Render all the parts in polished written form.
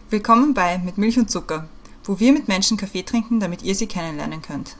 Willkommen bei Mit Milch und Zucker, wo wir mit Menschen Kaffee trinken, damit ihr sie kennenlernen könnt.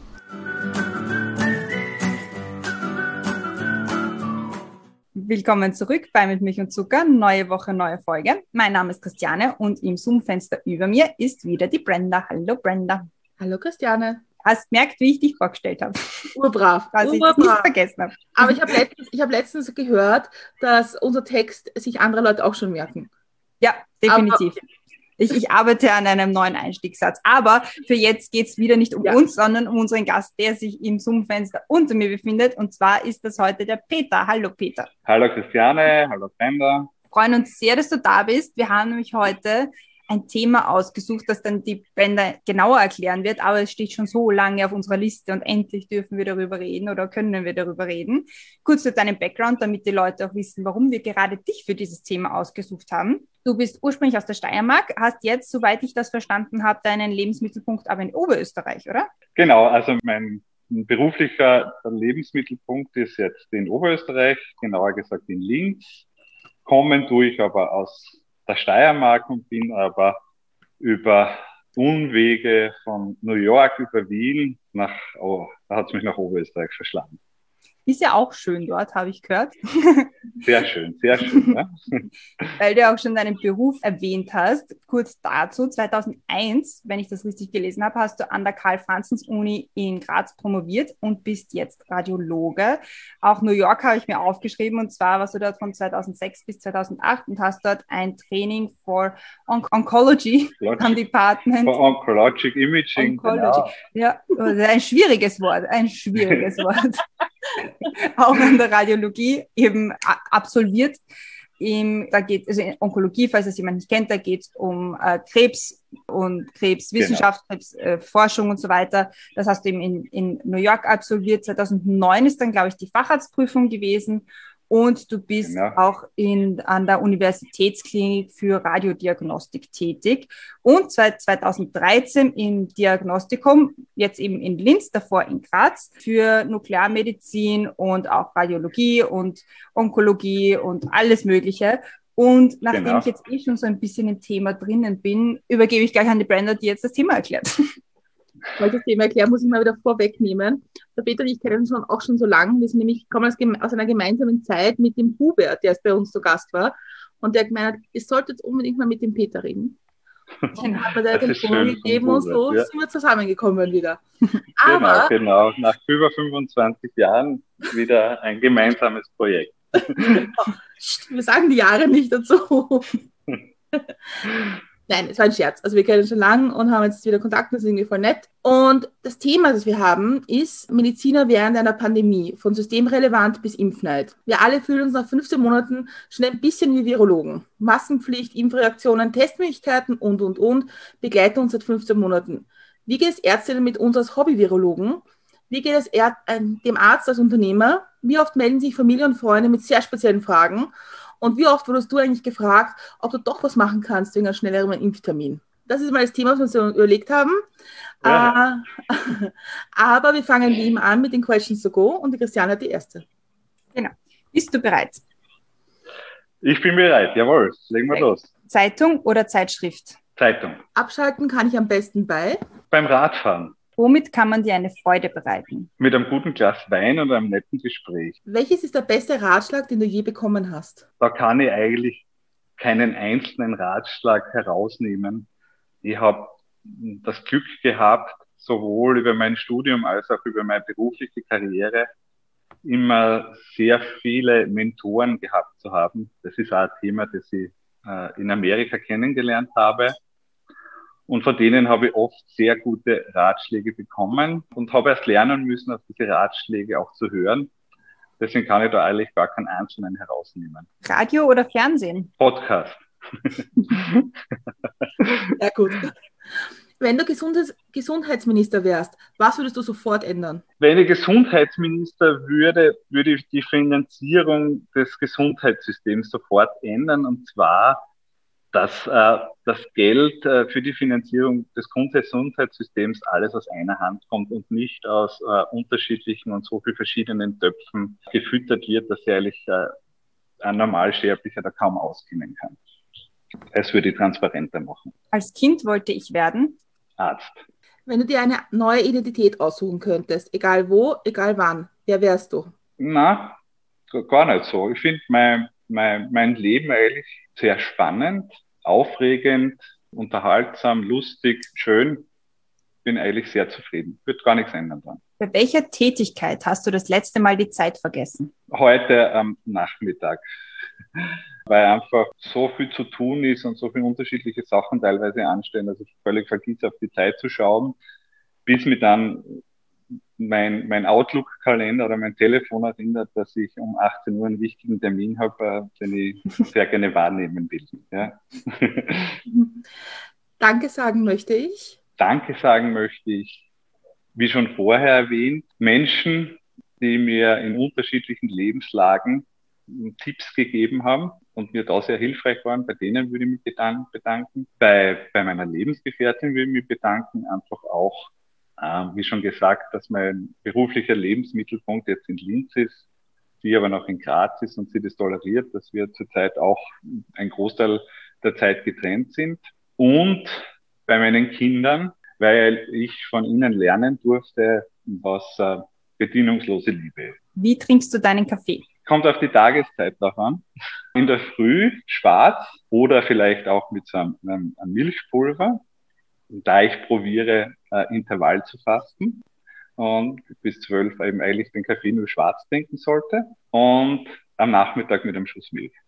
Willkommen zurück bei Mit Milch und Zucker, neue Woche, neue Folge. Mein Name ist Christiane und im Zoom-Fenster über mir ist wieder die Brenda. Hallo Brenda. Hallo Christiane. Hast gemerkt, wie ich dich vorgestellt habe? Urbrav. Was ich nicht vergessen habe. Aber ich habe letztens gehört, dass unser Text sich andere Leute auch schon merken. Ja, definitiv. Ich arbeite an einem neuen Einstiegssatz. Aber für jetzt geht es wieder nicht um uns, sondern um unseren Gast, der sich im Zoom-Fenster unter mir befindet. Und zwar ist das heute der Peter. Hallo Peter. Hallo Christiane, hallo Brenda. Wir freuen uns sehr, dass du da bist. Wir haben nämlich heute ein Thema ausgesucht, das dann die Brenda genauer erklären wird, aber es steht schon so lange auf unserer Liste und endlich dürfen wir darüber reden oder können wir darüber reden. Kurz zu deinem Background, damit die Leute auch wissen, warum wir gerade dich für dieses Thema ausgesucht haben. Du bist ursprünglich aus der Steiermark, hast jetzt, soweit ich das verstanden habe, deinen Lebensmittelpunkt aber in Oberösterreich, oder? Genau, also mein beruflicher Lebensmittelpunkt ist jetzt in Oberösterreich, genauer gesagt in Linz. Kommen tue ich aber aus der Steiermark und bin aber über Umwege von New York über Wien da hat es mich nach Oberösterreich verschlagen. Ist ja auch schön dort, habe ich gehört. Sehr schön, sehr schön. Ja. Weil du auch schon deinen Beruf erwähnt hast. Kurz dazu, 2001, wenn ich das richtig gelesen habe, hast du an der Karl-Franzens-Uni in Graz promoviert und bist jetzt Radiologe. Auch New York habe ich mir aufgeschrieben, und zwar warst du dort von 2006 bis 2008 und hast dort ein Training for Oncology am Department. For Oncologic Imaging, Oncology. Genau. Ja, ein schwieriges Wort. Auch an der Radiologie eben absolviert. Da geht also in Onkologie, falls es jemand nicht kennt, da geht es um Krebs und Krebswissenschaft, genau. Krebsforschung und so weiter. Das hast du eben in New York absolviert. 2009 ist dann, glaube ich, die Facharztprüfung gewesen. Und du bist auch an der Universitätsklinik für Radiodiagnostik tätig und seit 2013 im Diagnostikum, jetzt eben in Linz, davor in Graz, für Nuklearmedizin und auch Radiologie und Onkologie und alles Mögliche. Und nachdem ich jetzt schon so ein bisschen im Thema drinnen bin, übergebe ich gleich an die Brenda, die jetzt das Thema erklärt. Weil ich das Thema erkläre, muss ich mal wieder vorwegnehmen. Der Peter und ich kennen uns auch schon so lange. Wir sind nämlich kommen aus einer gemeinsamen Zeit mit dem Hubert, der bei uns zu Gast war. Und der gemeint hat, ihr solltet unbedingt mal mit dem Peter reden. Dann hat mir der Telefon gegeben und so sind wir zusammengekommen wieder. Aber, genau. Nach über 25 Jahren wieder ein gemeinsames Projekt. Wir sagen die Jahre nicht dazu. Nein, es war ein Scherz. Also wir kennen uns schon lange und haben jetzt wieder Kontakt, das ist irgendwie voll nett. Und das Thema, das wir haben, ist Mediziner während einer Pandemie, von systemrelevant bis Impfneid. Wir alle fühlen uns nach 15 Monaten schon ein bisschen wie Virologen. Maskenpflicht, Impfreaktionen, Testmöglichkeiten und begleiten uns seit 15 Monaten. Wie geht es Ärztinnen mit uns als Hobby-Virologen? Wie geht es dem Arzt als Unternehmer? Wie oft melden sich Familie und Freunde mit sehr speziellen Fragen? Und wie oft wurdest du eigentlich gefragt, ob du doch was machen kannst wegen einem schnelleren Impftermin? Das ist mal das Thema, was wir uns überlegt haben. Ja. Aber wir fangen wie immer an mit den Questions to go und die Christiane hat die erste. Genau. Bist du bereit? Ich bin bereit, jawohl. Legen wir los. Zeitung oder Zeitschrift? Zeitung. Abschalten kann ich am besten beim Radfahren. Womit kann man dir eine Freude bereiten? Mit einem guten Glas Wein und einem netten Gespräch. Welches ist der beste Ratschlag, den du je bekommen hast? Da kann ich eigentlich keinen einzelnen Ratschlag herausnehmen. Ich habe das Glück gehabt, sowohl über mein Studium als auch über meine berufliche Karriere immer sehr viele Mentoren gehabt zu haben. Das ist auch ein Thema, das ich in Amerika kennengelernt habe. Und von denen habe ich oft sehr gute Ratschläge bekommen und habe erst lernen müssen, auf diese Ratschläge auch zu hören. Deswegen kann ich da eigentlich gar keinen einzelnen herausnehmen. Radio oder Fernsehen? Podcast. Ja, gut. Wenn du Gesundheitsminister wärst, was würdest du sofort ändern? Wenn ich Gesundheitsminister würde ich die Finanzierung des Gesundheitssystems sofort ändern. Und zwar, dass das Geld für die Finanzierung des Gesundheitssystems alles aus einer Hand kommt und nicht aus unterschiedlichen und so viel verschiedenen Töpfen gefüttert wird, dass eigentlich ein Normalsterblicher da kaum auskennen kann. es würde ich transparenter machen. Als Kind wollte ich werden? Arzt. Wenn du dir eine neue Identität aussuchen könntest, egal wo, egal wann, wer wärst du? Na, gar nicht so. Ich finde mein Leben eigentlich sehr spannend, aufregend, unterhaltsam, lustig, schön. Bin eigentlich sehr zufrieden. Wird gar nichts ändern dran. Bei welcher Tätigkeit hast du das letzte Mal die Zeit vergessen? Heute am Nachmittag, weil einfach so viel zu tun ist und so viele unterschiedliche Sachen teilweise anstehen, dass ich völlig vergesse, auf die Zeit zu schauen, bis mir dann mein Outlook-Kalender oder mein Telefon erinnert, dass ich um 18 Uhr einen wichtigen Termin habe, den ich sehr gerne wahrnehmen will. Ja. Danke sagen möchte ich. Danke sagen möchte ich, wie schon vorher erwähnt, Menschen, die mir in unterschiedlichen Lebenslagen Tipps gegeben haben und mir da sehr hilfreich waren. Bei denen würde ich mich bedanken. Bei meiner Lebensgefährtin würde ich mich bedanken, einfach auch, wie schon gesagt, dass mein beruflicher Lebensmittelpunkt jetzt in Linz ist, sie aber noch in Graz ist und sie das toleriert, dass wir zurzeit auch ein Großteil der Zeit getrennt sind. Und bei meinen Kindern, weil ich von ihnen lernen durfte, was bedingungslose Liebe ist. Wie trinkst du deinen Kaffee? Kommt auf die Tageszeit drauf an. In der Früh schwarz oder vielleicht auch mit so einem Milchpulver, da ich probiere, Intervall zu fasten und bis 12 eben eigentlich den Kaffee nur schwarz trinken sollte und am Nachmittag mit einem Schuss Milch.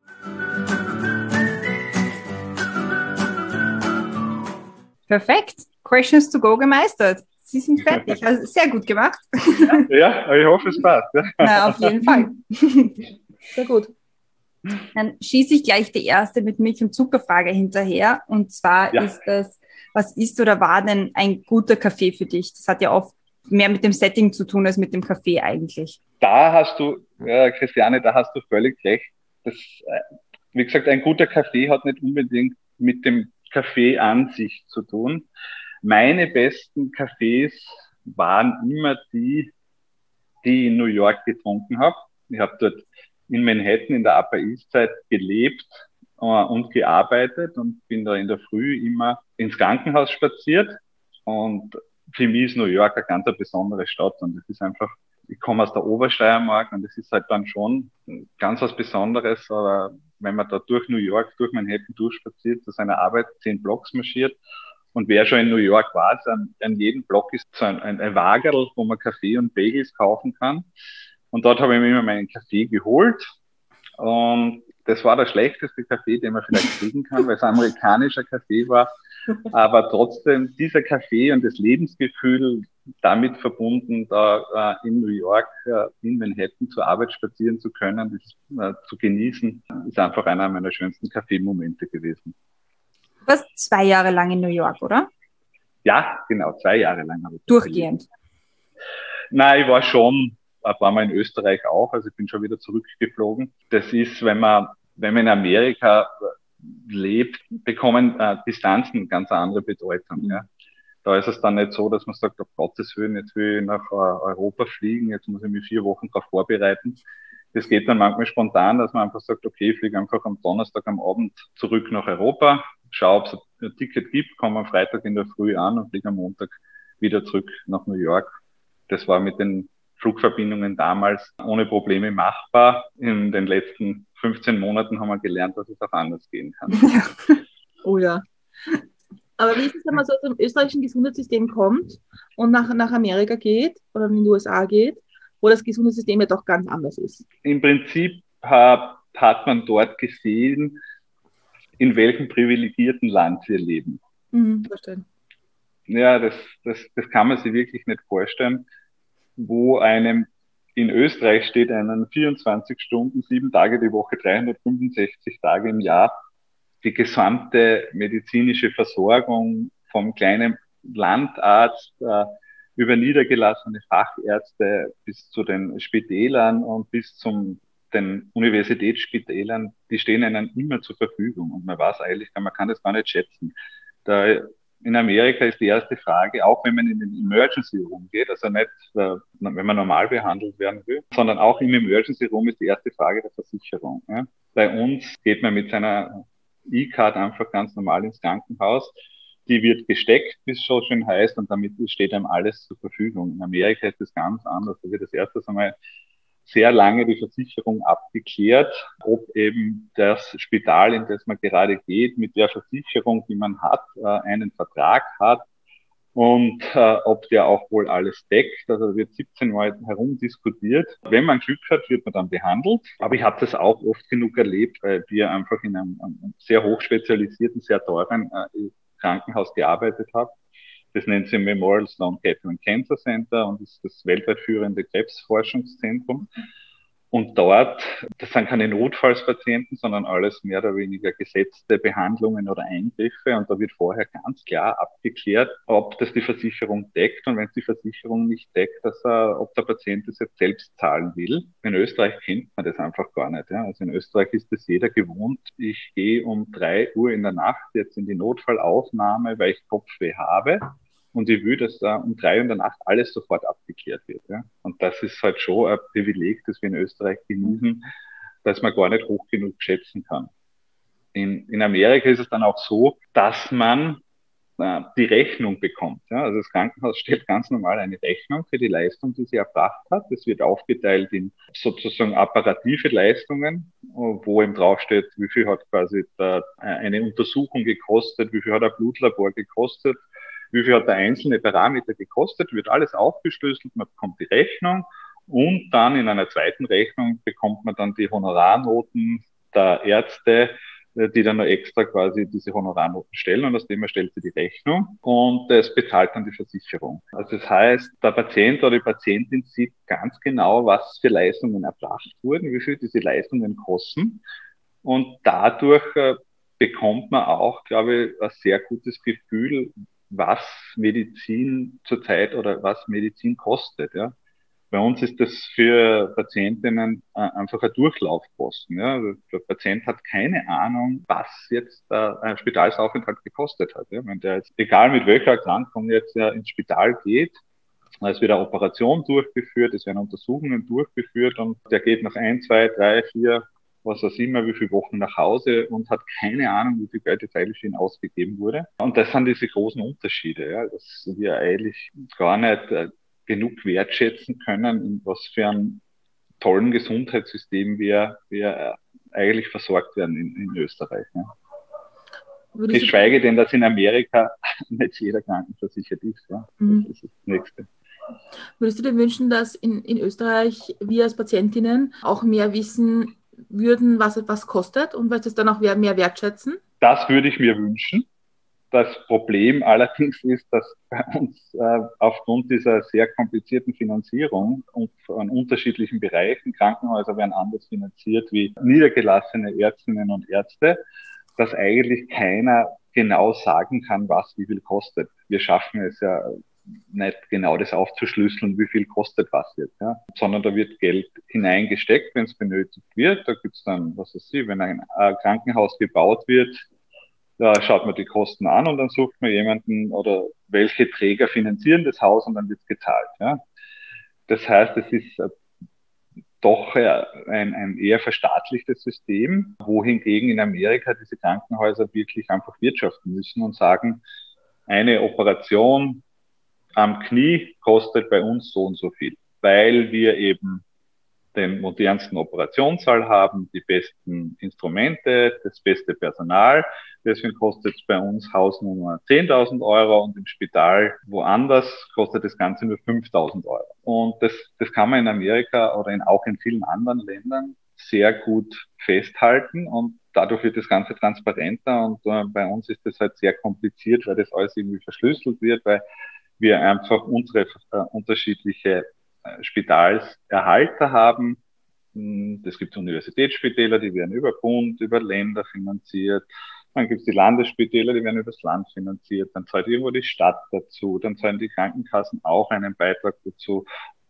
Perfekt. Questions to go gemeistert. Sie sind fertig. Also sehr gut gemacht. Ja, ich hoffe, es passt. Ja. Na, auf jeden Fall. Sehr gut. Dann schieße ich gleich die erste mit Milch- und Zuckerfrage hinterher. Und zwar ist das, was ist oder war denn ein guter Kaffee für dich? Das hat ja oft mehr mit dem Setting zu tun als mit dem Kaffee eigentlich. Da hast du, Christiane, da hast du völlig recht. Das, wie gesagt, ein guter Kaffee hat nicht unbedingt mit dem Kaffee an sich zu tun. Meine besten Kaffees waren immer die ich in New York getrunken habe. Ich habe dort in Manhattan in der Upper East Side gelebt und gearbeitet und bin da in der Früh immer ins Krankenhaus spaziert. Und für mich ist New York eine ganz besondere Stadt und es ist einfach, ich komme aus der Obersteiermark und es ist halt dann schon ganz was Besonderes, aber wenn man da durch New York, durch Manhattan durchspaziert, zu seiner Arbeit 10 Blocks marschiert und wer schon in New York war, an jedem Block ist so ein Wagerl, wo man Kaffee und Bagels kaufen kann. Und dort habe ich mir immer meinen Kaffee geholt. Und das war der schlechteste Kaffee, den man vielleicht kriegen kann, weil es amerikanischer Kaffee war. Aber trotzdem, dieser Kaffee und das Lebensgefühl damit verbunden, da in New York, in Manhattan zur Arbeit spazieren zu können, das zu genießen, ist einfach einer meiner schönsten Kaffeemomente gewesen. Du warst 2 Jahre lang in New York, oder? Ja, genau, 2 Jahre lang habe ich durchgehend. Nein, ich war schon ein paar Mal in Österreich auch, also ich bin schon wieder zurückgeflogen. Das ist, wenn man in Amerika lebt, bekommen Distanzen eine ganz andere Bedeutung. Ja. Da ist es dann nicht so, dass man sagt, auf Gottes Willen, jetzt will ich nach Europa fliegen, jetzt muss ich mich 4 Wochen darauf vorbereiten. Das geht dann manchmal spontan, dass man einfach sagt, okay, ich fliege einfach am Donnerstag am Abend zurück nach Europa, schaue, ob es ein Ticket gibt, komme am Freitag in der Früh an und fliege am Montag wieder zurück nach New York. Das war mit den Flugverbindungen damals ohne Probleme machbar. In den letzten 15 Monaten haben wir gelernt, dass es auch anders gehen kann. Ja. Oh ja. Aber wie ist es, wenn man so aus dem österreichischen Gesundheitssystem kommt und nach Amerika geht oder in die USA geht, wo das Gesundheitssystem ja doch ganz anders ist? Im Prinzip hat man dort gesehen, in welchem privilegierten Land wir leben. Verstehen. Ja, das kann man sich wirklich nicht vorstellen, wo einem in Österreich steht einen 24 Stunden, 7 Tage die Woche, 365 Tage im Jahr die gesamte medizinische Versorgung vom kleinen Landarzt über niedergelassene Fachärzte bis zu den Spitälern und bis zum den Universitätsspitälern, die stehen einem immer zur Verfügung und man weiß eigentlich, man kann das gar nicht schätzen. In Amerika ist die erste Frage, auch wenn man in den Emergency Room geht, also nicht, wenn man normal behandelt werden will, sondern auch im Emergency Room ist die erste Frage der Versicherung. Ja. Bei uns geht man mit seiner E-Card einfach ganz normal ins Krankenhaus. Die wird gesteckt, wie es so schön heißt, und damit steht einem alles zur Verfügung. In Amerika ist das ganz anders. Da wird das erste Mal sehr lange die Versicherung abgeklärt, ob eben das Spital, in das man gerade geht, mit der Versicherung, die man hat, einen Vertrag hat und ob der auch wohl alles deckt. Also wird 17 Mal herumdiskutiert. Wenn man Glück hat, wird man dann behandelt. Aber ich habe das auch oft genug erlebt, weil wir einfach in einem sehr hochspezialisierten, sehr teuren Krankenhaus gearbeitet haben. Das nennt sich Memorial Sloan Kettering Cancer Center und ist das weltweit führende Krebsforschungszentrum. Und dort, das sind keine Notfallspatienten, sondern alles mehr oder weniger gesetzte Behandlungen oder Eingriffe. Und da wird vorher ganz klar abgeklärt, ob das die Versicherung deckt. Und wenn es die Versicherung nicht deckt, ob der Patient das jetzt selbst zahlen will. In Österreich kennt man das einfach gar nicht. Ja. Also in Österreich ist das jeder gewohnt. Ich gehe um 3 Uhr in der Nacht jetzt in die Notfallaufnahme, weil ich Kopfweh habe. Und ich will, dass da um 3 Uhr in der Nacht alles sofort abgeklärt wird. Ja. Und das ist halt schon ein Privileg, das wir in Österreich genießen, dass man gar nicht hoch genug schätzen kann. In Amerika ist es dann auch so, dass man die Rechnung bekommt. Ja. Also das Krankenhaus stellt ganz normal eine Rechnung für die Leistung, die sie erbracht hat. Das wird aufgeteilt in sozusagen apparative Leistungen, wo eben draufsteht, wie viel hat quasi eine Untersuchung gekostet, wie viel hat ein Blutlabor gekostet, wie viel hat der einzelne Parameter gekostet, wird alles aufgeschlüsselt, man bekommt die Rechnung und dann in einer zweiten Rechnung bekommt man dann die Honorarnoten der Ärzte, die dann noch extra quasi diese Honorarnoten stellen und aus dem erstellt sie die Rechnung und das bezahlt dann die Versicherung. Also das heißt, der Patient oder die Patientin sieht ganz genau, was für Leistungen erbracht wurden, wie viel diese Leistungen kosten und dadurch bekommt man auch, glaube ich, ein sehr gutes Gefühl, was Medizin zurzeit oder was Medizin kostet. Ja. Bei uns ist das für Patientinnen einfach ein Durchlaufkosten. Ja. Der Patient hat keine Ahnung, was jetzt ein Spitalsaufenthalt gekostet hat. Ja. Wenn der jetzt, egal mit welcher Erkrankung jetzt ins Spital geht, es wird eine Operation durchgeführt, es werden Untersuchungen durchgeführt und der geht nach 1, 2, 3, 4, was weiß ich immer, wie viele Wochen nach Hause und hat keine Ahnung, wie viel Geld jetzt eigentlich für ihn ausgegeben wurde. Und das sind diese großen Unterschiede, ja, dass wir eigentlich gar nicht genug wertschätzen können, in was für einem tollen Gesundheitssystem wir eigentlich versorgt werden in Österreich. Ja. Geschweige denn, dass in Amerika nicht jeder krankenversichert ist. Ja. Das ist das Nächste. Würdest du dir wünschen, dass in Österreich wir als Patientinnen auch mehr wissen würden, was etwas kostet und was es dann auch mehr wertschätzen? Das würde ich mir wünschen. Das Problem allerdings ist, dass bei uns aufgrund dieser sehr komplizierten Finanzierung und von unterschiedlichen Bereichen, Krankenhäuser werden anders finanziert wie niedergelassene Ärztinnen und Ärzte, dass eigentlich keiner genau sagen kann, was wie viel kostet. Wir schaffen es ja nicht genau das aufzuschlüsseln, wie viel kostet was jetzt, ja, sondern da wird Geld hineingesteckt, wenn es benötigt wird. Da gibt's dann, was weiß ich, wenn ein Krankenhaus gebaut wird, da schaut man die Kosten an und dann sucht man jemanden oder welche Träger finanzieren das Haus und dann wird's gezahlt. Ja. Das heißt, es ist doch ein eher verstaatlichtes System, wohingegen in Amerika diese Krankenhäuser wirklich einfach wirtschaften müssen und sagen, eine Operation am Knie kostet bei uns so und so viel, weil wir eben den modernsten Operationssaal haben, die besten Instrumente, das beste Personal. Deswegen kostet es bei uns Hausnummer 10.000 Euro und im Spital woanders kostet das Ganze nur 5.000 Euro. Und das kann man in Amerika oder auch in vielen anderen Ländern sehr gut festhalten und dadurch wird das Ganze transparenter und bei uns ist das halt sehr kompliziert, weil das alles irgendwie verschlüsselt wird, weil wir einfach unsere unterschiedliche Spitalserhalter haben. Es gibt Universitätsspitäler, die werden über Bund, über Länder finanziert. Dann gibt es die Landesspitäler, die werden über das Land finanziert. Dann zahlt irgendwo die Stadt dazu. Dann zahlen die Krankenkassen auch einen Beitrag dazu.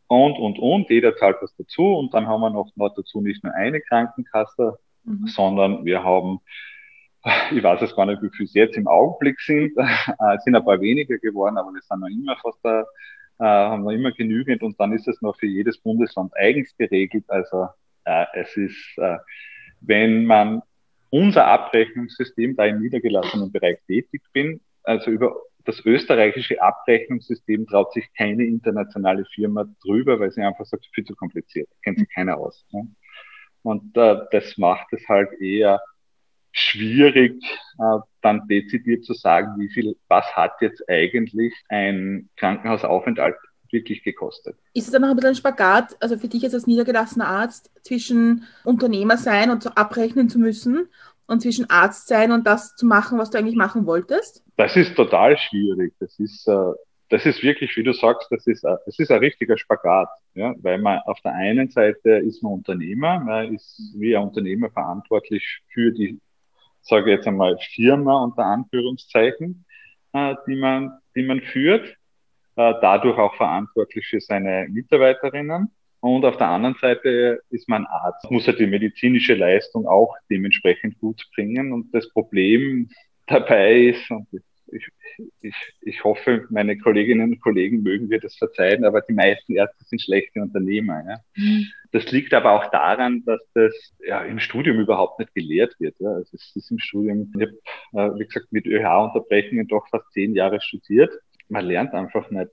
Und. Jeder zahlt was dazu. Und dann haben wir noch dazu nicht nur eine Krankenkasse, sondern wir haben, ich weiß es gar nicht, wie viel es jetzt im Augenblick sind. Es sind ein paar weniger geworden, aber wir sind noch immer fast da. Haben wir immer genügend und dann ist es noch für jedes Bundesland eigens geregelt. Also es ist, wenn man unser Abrechnungssystem, da im niedergelassenen Bereich tätig bin, also über das österreichische Abrechnungssystem traut sich keine internationale Firma drüber, weil sie einfach sagt, viel zu kompliziert, kennt sich keiner aus. Ne? Und das macht es halt eher schwierig, dann dezidiert zu sagen, was hat jetzt eigentlich ein Krankenhausaufenthalt wirklich gekostet. Ist es dann noch ein bisschen ein Spagat, also für dich jetzt als niedergelassener Arzt, zwischen Unternehmer sein und so abrechnen zu müssen und zwischen Arzt sein und das zu machen, was du eigentlich machen wolltest? Das ist total schwierig. Das ist wirklich, wie du sagst, das ist ein richtiger Spagat, ja, weil man auf der einen Seite ist man Unternehmer, man ist wie ein Unternehmer verantwortlich für die, sage ich jetzt einmal, Firma unter Anführungszeichen, die man führt, dadurch auch verantwortlich für seine Mitarbeiterinnen. Und auf der anderen Seite ist man Arzt, muss ja die medizinische Leistung auch dementsprechend gut bringen. Und das Problem dabei ist, und ich hoffe, meine Kolleginnen und Kollegen mögen mir das verzeihen, aber die meisten Ärzte sind schlechte Unternehmer. Ja. Das liegt aber auch daran, dass das ja im Studium überhaupt nicht gelehrt wird. Ja. Also es ist im Studium, ich habe, wie gesagt, mit ÖH-Unterbrechungen doch fast 10 Jahre studiert. Man lernt einfach nicht,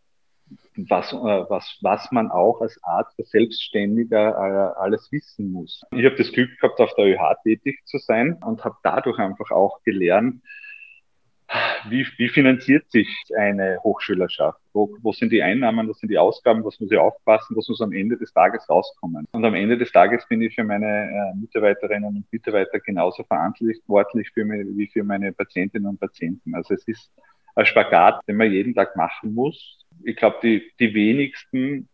was man auch als Arzt, als Selbstständiger alles wissen muss. Ich habe das Glück gehabt, auf der ÖH tätig zu sein und habe dadurch einfach auch gelernt, wie finanziert sich eine Hochschülerschaft? Wo sind die Einnahmen, was sind die Ausgaben, was muss ich aufpassen, was muss am Ende des Tages rauskommen? Und am Ende des Tages bin ich für meine Mitarbeiterinnen und Mitarbeiter genauso verantwortlich wie für meine Patientinnen und Patienten. Also es ist ein Spagat, den man jeden Tag machen muss. Ich glaube, die wenigsten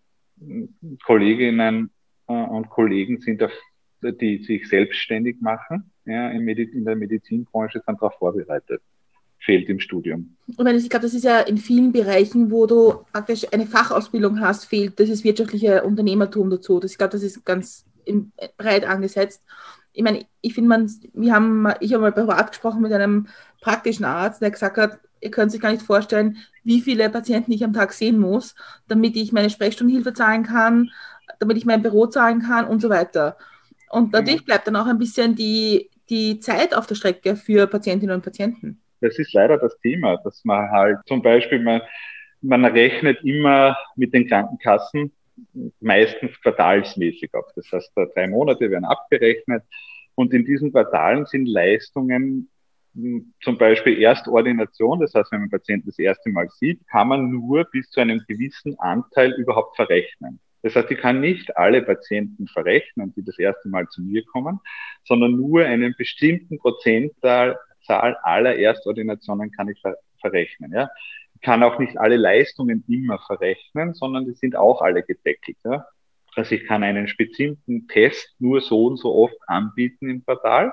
Kolleginnen und Kollegen sind die sich selbstständig machen, ja, in der Medizinbranche, sind darauf vorbereitet. Fehlt im Studium. Ich meine, ich glaube, das ist ja in vielen Bereichen, wo du praktisch eine Fachausbildung hast, fehlt das wirtschaftliche Unternehmertum dazu. Ich glaube, das ist ganz breit angesetzt. Ich meine, ich finde, ich habe mal privat gesprochen mit einem praktischen Arzt, der gesagt hat, ihr könnt sich gar nicht vorstellen, wie viele Patienten ich am Tag sehen muss, damit ich meine Sprechstundenhilfe zahlen kann, damit ich mein Büro zahlen kann und so weiter. Und natürlich bleibt dann auch ein bisschen die Zeit auf der Strecke für Patientinnen und Patienten. Das ist leider das Thema, dass man halt zum Beispiel, man rechnet immer mit den Krankenkassen meistens quartalsmäßig ab. Das heißt, 3 Monate werden abgerechnet und in diesen Quartalen sind Leistungen, zum Beispiel Erstordination, das heißt, wenn man einen Patienten das erste Mal sieht, kann man nur bis zu einem gewissen Anteil überhaupt verrechnen. Das heißt, ich kann nicht alle Patienten verrechnen, die das erste Mal zu mir kommen, sondern nur einen bestimmten Prozentzahl aller Erstordinationen kann ich verrechnen. Ja. Ich kann auch nicht alle Leistungen immer verrechnen, sondern die sind auch alle gedeckelt. Ja. Also ich kann einen bestimmten Test nur so und so oft anbieten im Quartal.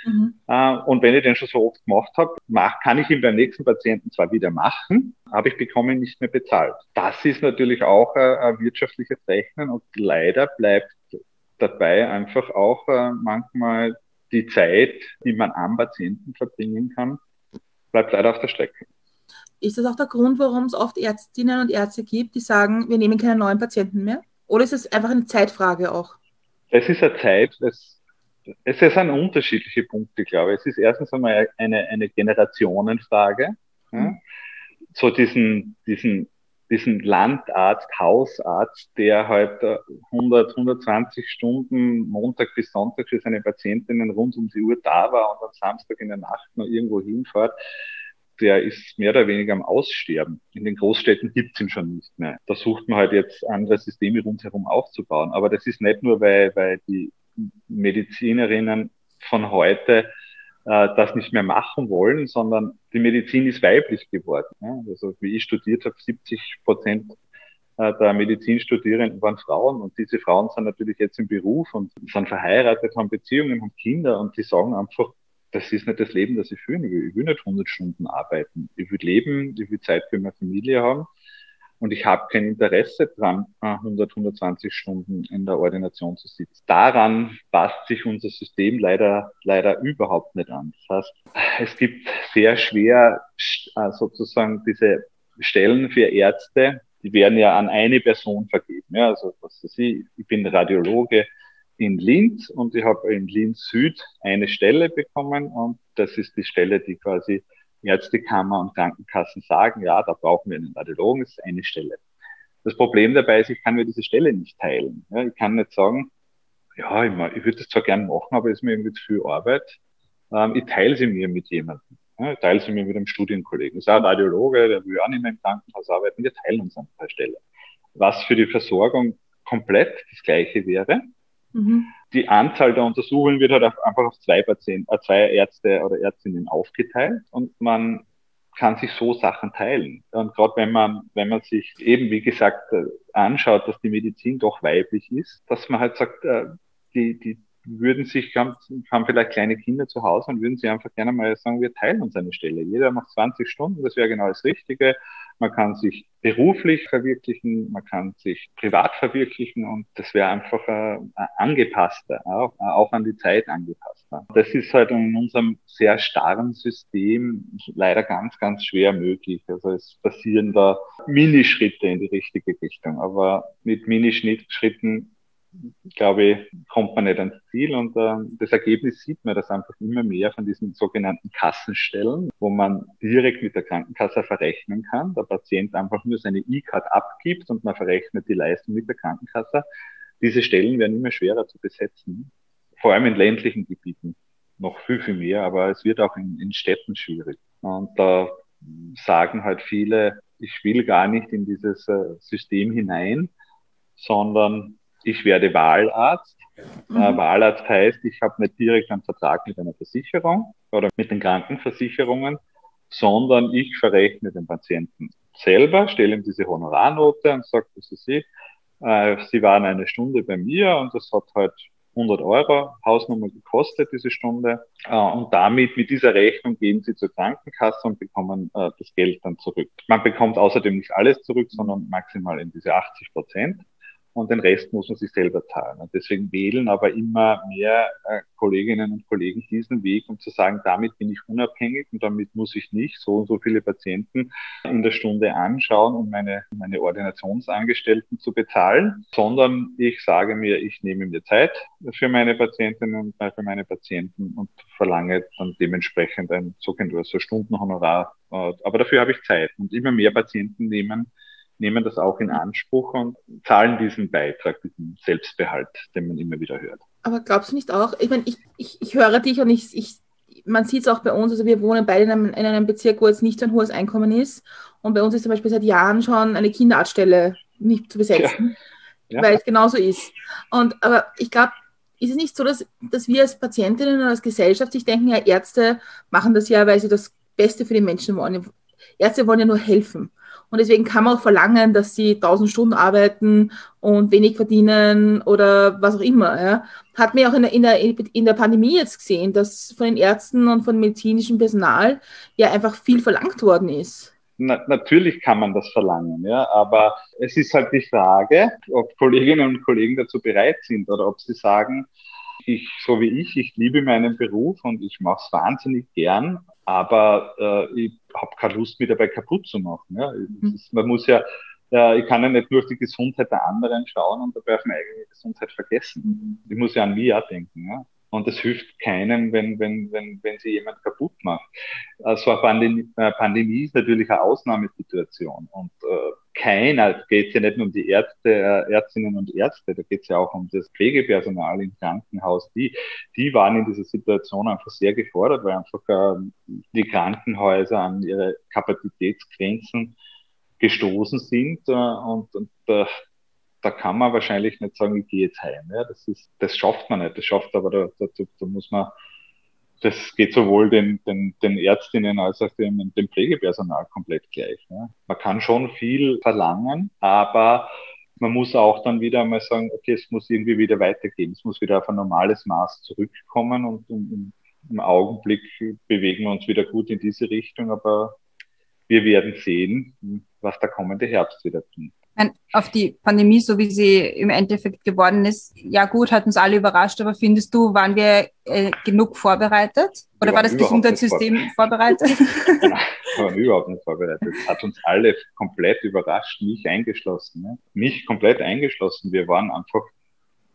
Und wenn ich den schon so oft gemacht habe, kann ich ihn beim nächsten Patienten zwar wieder machen, aber ich bekomme ihn nicht mehr bezahlt. Das ist natürlich auch ein wirtschaftliches Rechnen und leider bleibt dabei einfach auch manchmal die Zeit, die man am Patienten verbringen kann, bleibt leider auf der Strecke. Ist das auch der Grund, warum es oft Ärztinnen und Ärzte gibt, die sagen, wir nehmen keine neuen Patienten mehr? Oder ist es einfach eine Zeitfrage auch? Es ist eine Zeit, es sind unterschiedliche Punkte, glaube ich. Es ist erstens einmal eine Generationenfrage. Ja? So diesen Landarzt, Hausarzt, der halt 120 Stunden Montag bis Sonntag für seine Patientinnen rund um die Uhr da war und am Samstag in der Nacht noch irgendwo hinfährt, der ist mehr oder weniger am Aussterben. In den Großstädten gibt's ihn schon nicht mehr. Da sucht man halt jetzt andere Systeme rundherum aufzubauen. Aber das ist nicht nur, weil die Medizinerinnen von heute das nicht mehr machen wollen, sondern die Medizin ist weiblich geworden. Ja? Also wie ich studiert habe, 70% der Medizinstudierenden waren Frauen und diese Frauen sind natürlich jetzt im Beruf und sind verheiratet, haben Beziehungen, haben Kinder und die sagen einfach, das ist nicht das Leben, das ich führen will. Ich will nicht 100 Stunden arbeiten. Ich will leben, ich will Zeit für meine Familie haben und ich habe kein Interesse dran, 120 Stunden in der Ordination zu sitzen. Daran passt sich unser System leider überhaupt nicht an. Das heißt, es gibt sehr schwer sozusagen diese Stellen für Ärzte, die werden ja an eine Person vergeben. Ja, also was weiß ich bin Radiologe, in Linz und ich habe in Linz Süd eine Stelle bekommen und das ist die Stelle, die quasi Ärztekammer und Krankenkassen sagen, ja, da brauchen wir einen Radiologen, das ist eine Stelle. Das Problem dabei ist, ich kann mir diese Stelle nicht teilen. Ja, ich kann nicht sagen, ja, ich würde das zwar gerne machen, aber es ist mir irgendwie zu viel Arbeit. Ich teile sie mir mit jemandem. Ja, ich teile sie mir mit einem Studienkollegen. Das ist auch ein Radiologe, der will auch nicht mehr im Krankenhaus arbeiten. Wir teilen uns an der Stelle. Was für die Versorgung komplett das Gleiche wäre. Die Anzahl der Untersuchungen wird halt einfach auf zwei Ärzte oder Ärztinnen aufgeteilt und man kann sich so Sachen teilen. Und gerade wenn man sich eben, wie gesagt, anschaut, dass die Medizin doch weiblich ist, dass man halt sagt, die haben vielleicht kleine Kinder zu Hause und würden sie einfach gerne mal sagen, wir teilen uns eine Stelle. Jeder macht 20 Stunden, das wäre genau das Richtige. Man kann sich beruflich verwirklichen, man kann sich privat verwirklichen und das wäre einfach angepasster, auch an die Zeit angepasster. Das ist halt in unserem sehr starren System leider ganz, ganz schwer möglich. Also es passieren da Minischritte in die richtige Richtung, aber mit Minischritten glaube ich, kommt man nicht ans Ziel und das Ergebnis sieht man, dass einfach immer mehr von diesen sogenannten Kassenstellen, wo man direkt mit der Krankenkasse verrechnen kann, der Patient einfach nur seine E-Card abgibt und man verrechnet die Leistung mit der Krankenkasse. Diese Stellen werden immer schwerer zu besetzen, vor allem in ländlichen Gebieten noch viel, viel mehr, aber es wird auch in Städten schwierig. Und da sagen halt viele, ich will gar nicht in dieses System hinein, sondern ich werde Wahlarzt. Wahlarzt heißt, ich habe nicht direkt einen Vertrag mit einer Versicherung oder mit den Krankenversicherungen, sondern ich verrechne den Patienten selber, stelle ihm diese Honorarnote und sage, das ist Sie waren eine Stunde bei mir und das hat halt 100 Euro Hausnummer gekostet, diese Stunde. Und damit, mit dieser Rechnung, gehen Sie zur Krankenkasse und bekommen das Geld dann zurück. Man bekommt außerdem nicht alles zurück, sondern maximal in diese 80%. Und den Rest muss man sich selber zahlen. Und deswegen wählen aber immer mehr Kolleginnen und Kollegen diesen Weg, um zu sagen, damit bin ich unabhängig und damit muss ich nicht so und so viele Patienten in der Stunde anschauen, um meine Ordinationsangestellten zu bezahlen, sondern ich sage mir, ich nehme mir Zeit für meine Patientinnen und für meine Patienten und verlange dann dementsprechend ein sogenanntes Stundenhonorar. Aber dafür habe ich Zeit. Und immer mehr Patienten nehmen das auch in Anspruch und zahlen diesen Beitrag, diesen Selbstbehalt, den man immer wieder hört. Aber glaubst du nicht auch, ich meine, ich höre dich und man sieht es auch bei uns, also wir wohnen beide in einem Bezirk, wo jetzt nicht so ein hohes Einkommen ist und bei uns ist zum Beispiel seit Jahren schon eine Kinderarztstelle nicht zu besetzen, weil es genauso ist. Aber ich glaube, ist es nicht so, dass wir als Patientinnen oder als Gesellschaft sich denken, ja, Ärzte machen das ja, weil sie das Beste für die Menschen wollen. Ärzte wollen ja nur helfen. Und deswegen kann man auch verlangen, dass sie 1000 Stunden arbeiten und wenig verdienen oder was auch immer. Ja. Hat man ja auch in der Pandemie jetzt gesehen, dass von den Ärzten und von medizinischem Personal ja einfach viel verlangt worden ist. Natürlich kann man das verlangen, ja, aber es ist halt die Frage, ob Kolleginnen und Kollegen dazu bereit sind oder ob sie sagen, so wie ich liebe meinen Beruf und ich mache es wahnsinnig gern, aber ich habe keine Lust, mich dabei kaputt zu machen. Ja. Man muss ja, ich kann ja nicht nur auf die Gesundheit der anderen schauen und dabei auf meine eigene Gesundheit vergessen. Ich muss ja an mich auch denken. Ja. Und es hilft keinem, wenn sie jemand kaputt macht. So eine Pandemie ist natürlich eine Ausnahmesituation. Und geht es ja nicht nur um die Ärztinnen und Ärzte, da geht es ja auch um das Pflegepersonal im Krankenhaus. Die waren in dieser Situation einfach sehr gefordert, weil einfach die Krankenhäuser an ihre Kapazitätsgrenzen gestoßen sind. Da kann man wahrscheinlich nicht sagen, ich gehe jetzt heim. Ja, das schafft man nicht. Das schafft aber, da muss man, das geht sowohl den Ärztinnen als auch dem Pflegepersonal komplett gleich. Ja. Man kann schon viel verlangen, aber man muss auch dann wieder einmal sagen, okay, es muss irgendwie wieder weitergehen. Es muss wieder auf ein normales Maß zurückkommen und im Augenblick bewegen wir uns wieder gut in diese Richtung, aber wir werden sehen, was der kommende Herbst wieder tut. Auf die Pandemie, so wie sie im Endeffekt geworden ist, ja gut, hat uns alle überrascht, aber findest du, waren wir genug vorbereitet? Oder war das Gesundheitssystem vorbereitet? Nein, wir waren überhaupt nicht vorbereitet. Es hat uns alle komplett überrascht, mich eingeschlossen. Ne? Mich komplett eingeschlossen. Wir waren einfach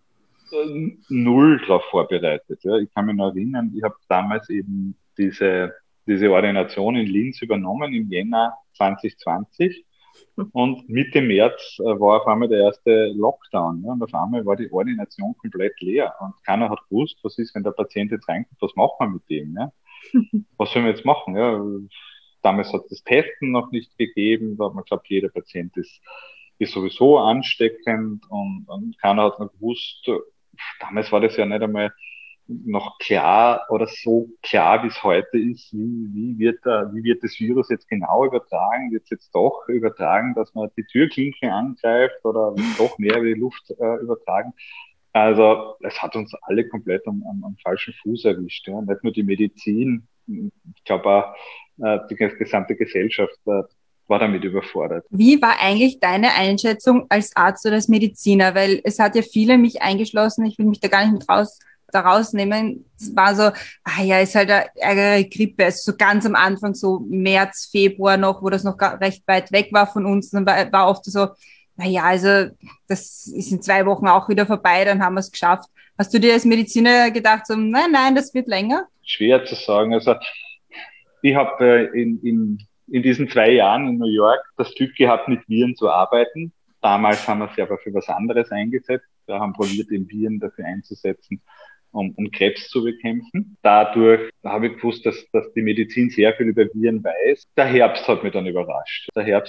null darauf vorbereitet. Ja. Ich kann mich noch erinnern, ich habe damals eben diese Ordination in Linz übernommen im Jänner 2020 und Mitte März war auf einmal der erste Lockdown. Ja, und auf einmal war die Ordination komplett leer und keiner hat gewusst, was ist, wenn der Patient jetzt reinkommt, was machen wir mit dem? Ja? Was sollen wir jetzt machen? Ja? Damals hat es das Testen noch nicht gegeben, da hat man gesagt, jeder Patient ist sowieso ansteckend und keiner hat noch gewusst, damals war das ja nicht einmal noch klar oder so klar, wie es heute ist, wie wird das Virus jetzt genau übertragen? Wird es jetzt doch übertragen, dass man die Türklinke angreift oder wird es doch mehr über die Luft übertragen? Also es hat uns alle komplett am falschen Fuß erwischt. Ja. Nicht nur die Medizin, ich glaube auch die gesamte Gesellschaft war damit überfordert. Wie war eigentlich deine Einschätzung als Arzt oder als Mediziner? Weil es hat ja viele, mich eingeschlossen, ich will mich da gar nicht mit rausnehmen. Es war so, ist halt eine ärgere Grippe. Also so ganz am Anfang, so März, Februar noch, wo das noch recht weit weg war von uns. Dann war oft so, also das ist in 2 Wochen auch wieder vorbei, dann haben wir es geschafft. Hast du dir als Mediziner gedacht, so, nein, das wird länger? Schwer zu sagen. Also ich habe in diesen 2 Jahren in New York das Glück gehabt, mit Viren zu arbeiten. Damals haben wir sie aber für was anderes eingesetzt. Wir haben probiert, den Viren dafür einzusetzen, um Krebs zu bekämpfen. Dadurch habe ich gewusst, dass die Medizin sehr viel über Viren weiß. Der Herbst hat mich dann überrascht.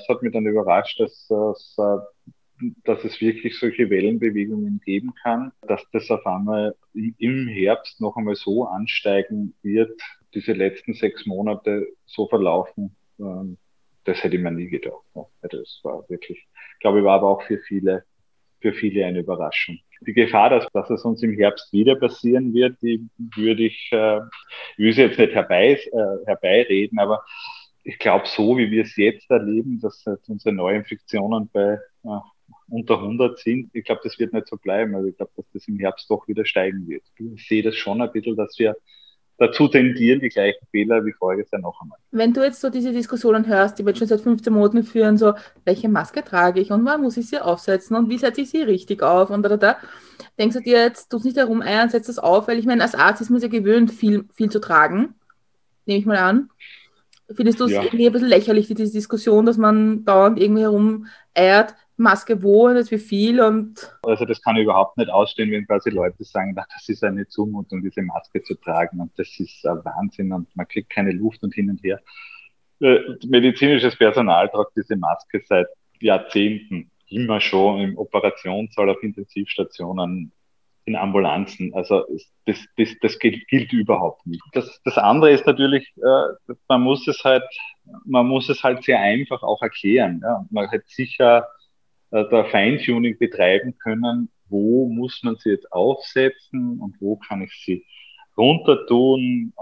Dass es wirklich solche Wellenbewegungen geben kann, dass das auf einmal im Herbst noch einmal so ansteigen wird, diese letzten 6 Monate so verlaufen. Das hätte ich mir nie gedacht. Das war wirklich, glaube ich, war aber auch für viele eine Überraschung. Die Gefahr, dass es uns im Herbst wieder passieren wird, die ich will sie jetzt nicht herbeireden, aber ich glaube, so wie wir es jetzt erleben, dass unsere Neuinfektionen bei unter 100 sind, ich glaube, das wird nicht so bleiben. Also ich glaube, dass das im Herbst doch wieder steigen wird. Ich sehe das schon ein bisschen, dass wir dazu tendieren, die gleichen Fehler wie voriges Jahr noch einmal. Wenn du jetzt so diese Diskussionen hörst, die wir jetzt schon seit 15 Monaten führen, so, welche Maske trage ich und wann muss ich sie aufsetzen und wie setze ich sie richtig auf und denkst du dir jetzt, tu es nicht herumeiern, setz das auf, weil ich meine, als Arzt ist man sich ja gewöhnt, viel zu tragen, nehme ich mal an. Findest du es irgendwie ein bisschen lächerlich, diese Diskussion, dass man dauernd irgendwie herumeiert, Maske wo und jetzt wie viel und... Also das kann ich überhaupt nicht ausstehen, wenn quasi Leute sagen, das ist eine Zumutung, diese Maske zu tragen und das ist ein Wahnsinn und man kriegt keine Luft und hin und her. Medizinisches Personal tragt diese Maske seit Jahrzehnten immer schon im Operationssaal, auf Intensivstationen, in Ambulanzen. Also das gilt überhaupt nicht. Das andere ist natürlich, man muss es halt sehr einfach auch erklären. Ja. Man hat sicher da Feintuning betreiben können, wo muss man sie jetzt aufsetzen und wo kann ich sie runter tun.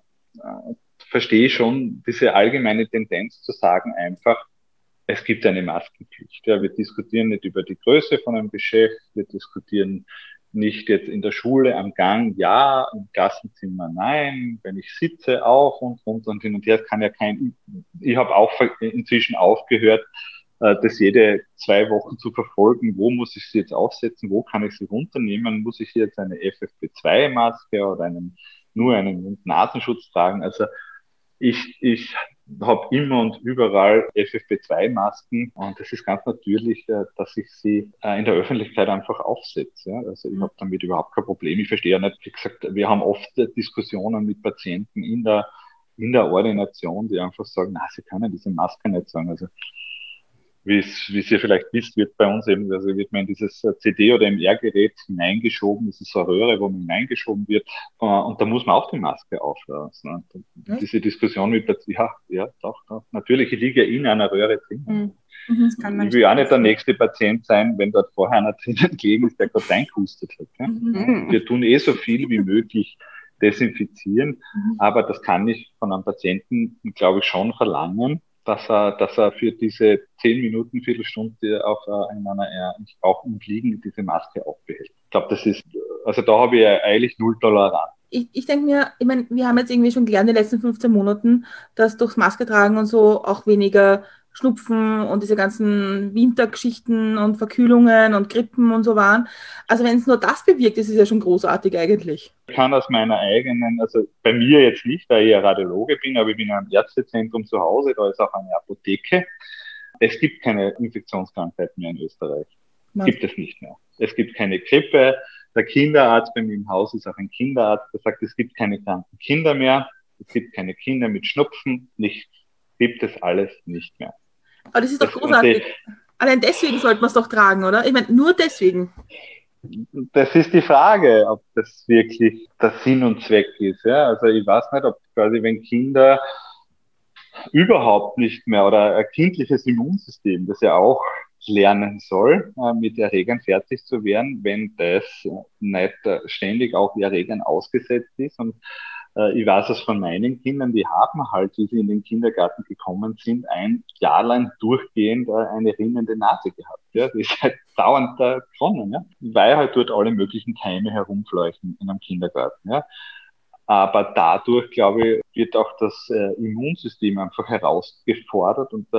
Verstehe schon diese allgemeine Tendenz zu sagen einfach, es gibt eine Maskenpflicht. Ja, wir diskutieren nicht über die Größe von einem Geschäft, wir diskutieren nicht jetzt in der Schule am Gang, ja, im Klassenzimmer nein, wenn ich sitze auch und hin und her. Kann ja ich habe auch inzwischen aufgehört, das jede 2 Wochen zu verfolgen, wo muss ich sie jetzt aufsetzen, wo kann ich sie runternehmen, muss ich jetzt eine FFP2-Maske oder nur einen Mund-Nasenschutz tragen. Also ich habe immer und überall FFP2-Masken und das ist ganz natürlich, dass ich sie in der Öffentlichkeit einfach aufsetze. Ja? Also ich habe damit überhaupt kein Problem. Ich verstehe ja nicht, wie gesagt, wir haben oft Diskussionen mit Patienten in der Ordination, die einfach sagen, sie können diese Maske nicht sagen. Also wie ihr vielleicht wisst, wird bei uns eben, also wird man in dieses CD- oder MR-Gerät hineingeschoben, das ist so eine Röhre, wo man hineingeschoben wird, und da muss man auch die Maske auflassen. Diese Diskussion mit, doch, natürlich, ich liege ja in einer Röhre drin. Ich will ja nicht der nächste Patient sein, wenn dort vorher einer drinnen gelegen ist, der gerade reingehustet hat. Ja? Wir tun so viel wie möglich desinfizieren, aber das kann ich von einem Patienten, glaube ich, schon verlangen, dass er für diese 10 Minuten, Viertelstunde auch im Liegen diese Maske aufbehält. Ich glaube, da habe ich eigentlich null Toleranz. Ich denke mir, ich meine, wir haben jetzt irgendwie schon gelernt in den letzten 15 Monaten, dass durchs Maske tragen und so auch weniger Schnupfen und diese ganzen Wintergeschichten und Verkühlungen und Grippen und so waren. Also wenn es nur das bewirkt, ist es ja schon großartig eigentlich. Ich kann aus meiner eigenen, also bei mir jetzt nicht, da ich ja Radiologe bin, aber ich bin am Ärztezentrum zu Hause, da ist auch eine Apotheke. Es gibt keine Infektionskrankheiten mehr in Österreich. Gibt es nicht mehr. Es gibt keine Grippe. Der Kinderarzt bei mir im Haus ist auch ein Kinderarzt, der sagt, es gibt keine kranken Kinder mehr. Es gibt keine Kinder mit Schnupfen. Nichts. Gibt es alles nicht mehr. Aber das ist doch großartig. Allein deswegen sollte man es doch tragen, oder? Ich meine, nur deswegen. Das ist die Frage, ob das wirklich der Sinn und Zweck ist. Ja? Also ich weiß nicht, ob quasi, wenn Kinder überhaupt nicht mehr oder ein kindliches Immunsystem, das ja auch lernen soll, mit Erregern fertig zu werden, wenn das nicht ständig auch Erregern ausgesetzt ist. Und ich weiß es von meinen Kindern, die haben halt, wie sie in den Kindergarten gekommen sind, ein Jahr lang durchgehend eine rinnende Nase gehabt. Ja? Die ist halt dauernd da gewonnen, ja? Weil halt dort alle möglichen Keime herumfleuchen in einem Kindergarten. Ja? Aber dadurch, glaube ich, wird auch das Immunsystem einfach herausgefordert und